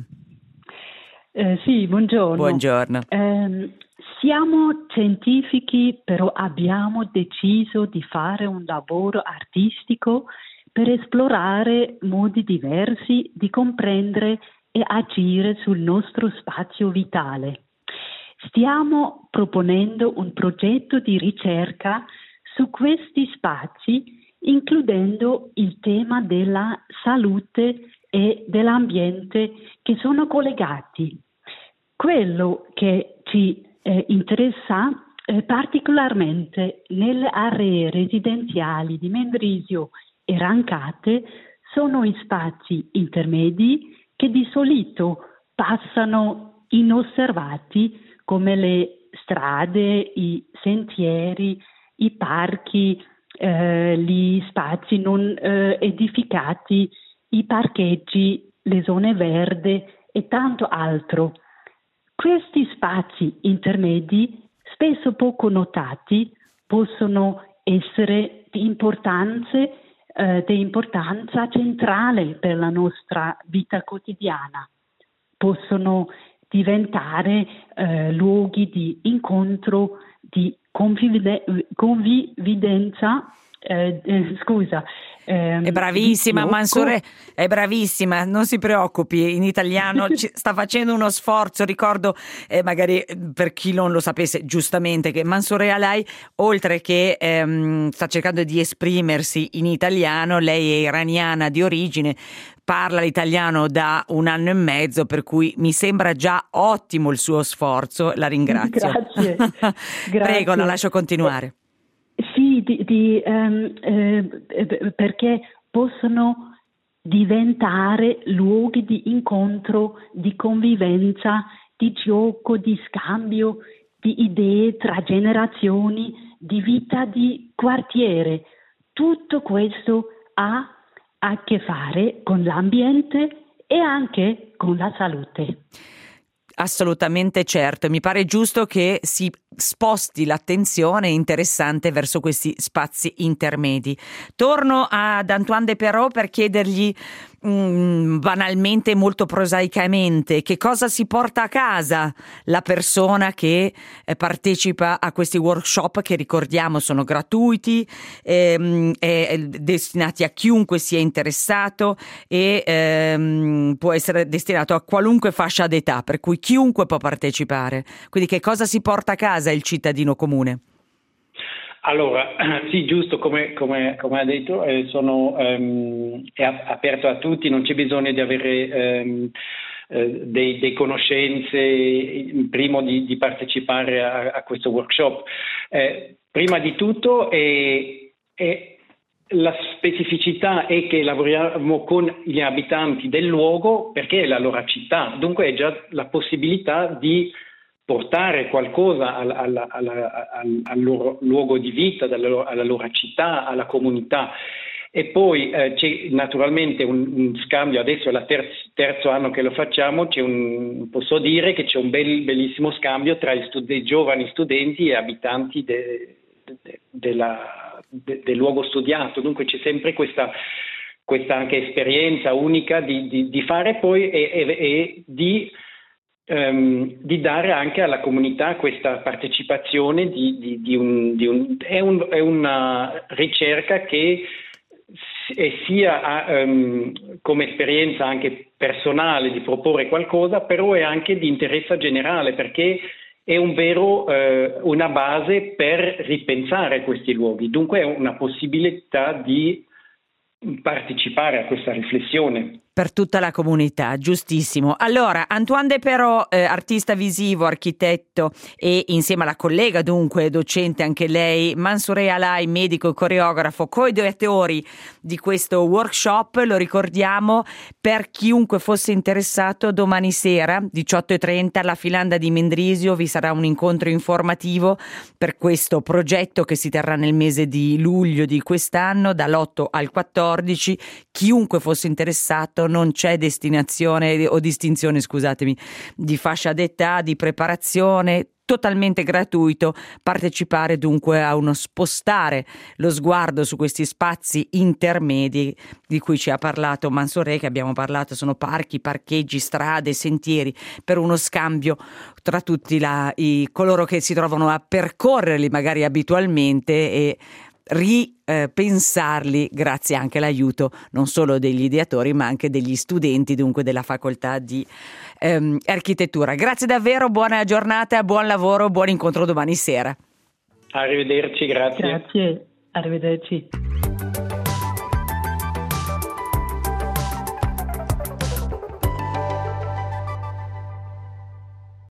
Eh, sì, buongiorno. Buongiorno. Eh, siamo scientifici, però abbiamo deciso di fare un lavoro artistico per esplorare modi diversi di comprendere e agire sul nostro spazio vitale. Stiamo proponendo un progetto di ricerca su questi spazi, includendo il tema della salute e dell'ambiente, che sono collegati. Quello che ci eh, interessa eh, particolarmente nelle aree residenziali di Mendrisio e Rancate sono i spazi intermedi che di solito passano inosservati, come le strade, i sentieri, i parchi, eh, gli spazi non eh, edificati, i parcheggi, le zone verdi e tanto altro. Questi spazi intermedi, spesso poco notati, possono essere di importanza, eh, di importanza centrale per la nostra vita quotidiana. Possono diventare eh, luoghi di incontro, di convivide- convivenza, eh, eh, scusa. È bravissima, Mansoure, è bravissima, non si preoccupi, in italiano ci sta facendo uno sforzo. Ricordo, eh, magari per chi non lo sapesse, giustamente, che Mansoure Alai, oltre che ehm, sta cercando di esprimersi in italiano, lei è iraniana di origine, parla l'italiano da un anno e mezzo, per cui mi sembra già ottimo il suo sforzo, la ringrazio. Grazie. Prego, la lascio continuare. Sì, di, di, um, eh, perché possono diventare luoghi di incontro, di convivenza, di gioco, di scambio, di idee tra generazioni, di vita di quartiere. Tutto questo ha a che fare con l'ambiente e anche con la salute. Assolutamente certo, mi pare giusto che si sposti l'attenzione interessante verso questi spazi intermedi. Torno ad Antoine Desperaux per chiedergli mh, banalmente, molto prosaicamente, che cosa si porta a casa la persona che eh, partecipa a questi workshop, che ricordiamo sono gratuiti, ehm, eh, destinati a chiunque sia interessato e ehm, può essere destinato a qualunque fascia d'età, per cui chiunque può partecipare. Quindi che cosa si porta a casa il cittadino comune? Allora, sì, giusto, come, come, come ha detto, eh, sono, ehm, è aperto a tutti, non c'è bisogno di avere ehm, eh, dei, dei conoscenze prima di, di partecipare a, a questo workshop. Eh, prima di tutto è, è la specificità è che lavoriamo con gli abitanti del luogo perché è la loro città, dunque è già la possibilità di portare qualcosa al, al, al, al, al loro luogo di vita, alla, alla loro città, alla comunità. E poi eh, c'è naturalmente un, un scambio, adesso è il terzo, terzo anno che lo facciamo, c'è un, posso dire che c'è un bel, bellissimo scambio tra gli stud- dei giovani studenti e abitanti de, de, della, de, del luogo studiato, dunque c'è sempre questa, questa anche esperienza unica di, di, di fare poi e, e, e di... Um, di dare anche alla comunità questa partecipazione di, di, di un, di un, è, un, è una ricerca che sia um, come esperienza anche personale di proporre qualcosa, però è anche di interesse generale perché è un vero, uh, una base per ripensare questi luoghi, dunque è una possibilità di partecipare a questa riflessione. Per tutta la comunità, giustissimo. Allora, Antoine De Però, eh, artista visivo, architetto e insieme alla collega, dunque docente anche lei, Mansoureh Alai, medico e coreografo, coideatori di questo workshop, lo ricordiamo per chiunque fosse interessato, domani sera, diciotto e trenta, alla Filanda di Mendrisio vi sarà un incontro informativo per questo progetto che si terrà nel mese di luglio di quest'anno, dall'otto al quattordici. Chiunque fosse interessato, non c'è destinazione o distinzione, scusatemi, di fascia d'età, di preparazione, totalmente gratuito partecipare dunque a uno spostare lo sguardo su questi spazi intermedi di cui ci ha parlato Mansoureh, che abbiamo parlato, sono parchi, parcheggi, strade, sentieri, per uno scambio tra tutti la, i, coloro che si trovano a percorrerli magari abitualmente e ripensarli grazie anche all'aiuto non solo degli ideatori ma anche degli studenti dunque della facoltà di ehm, architettura. Grazie davvero, buona giornata, buon lavoro, buon incontro domani sera. Arrivederci, grazie. Grazie, arrivederci.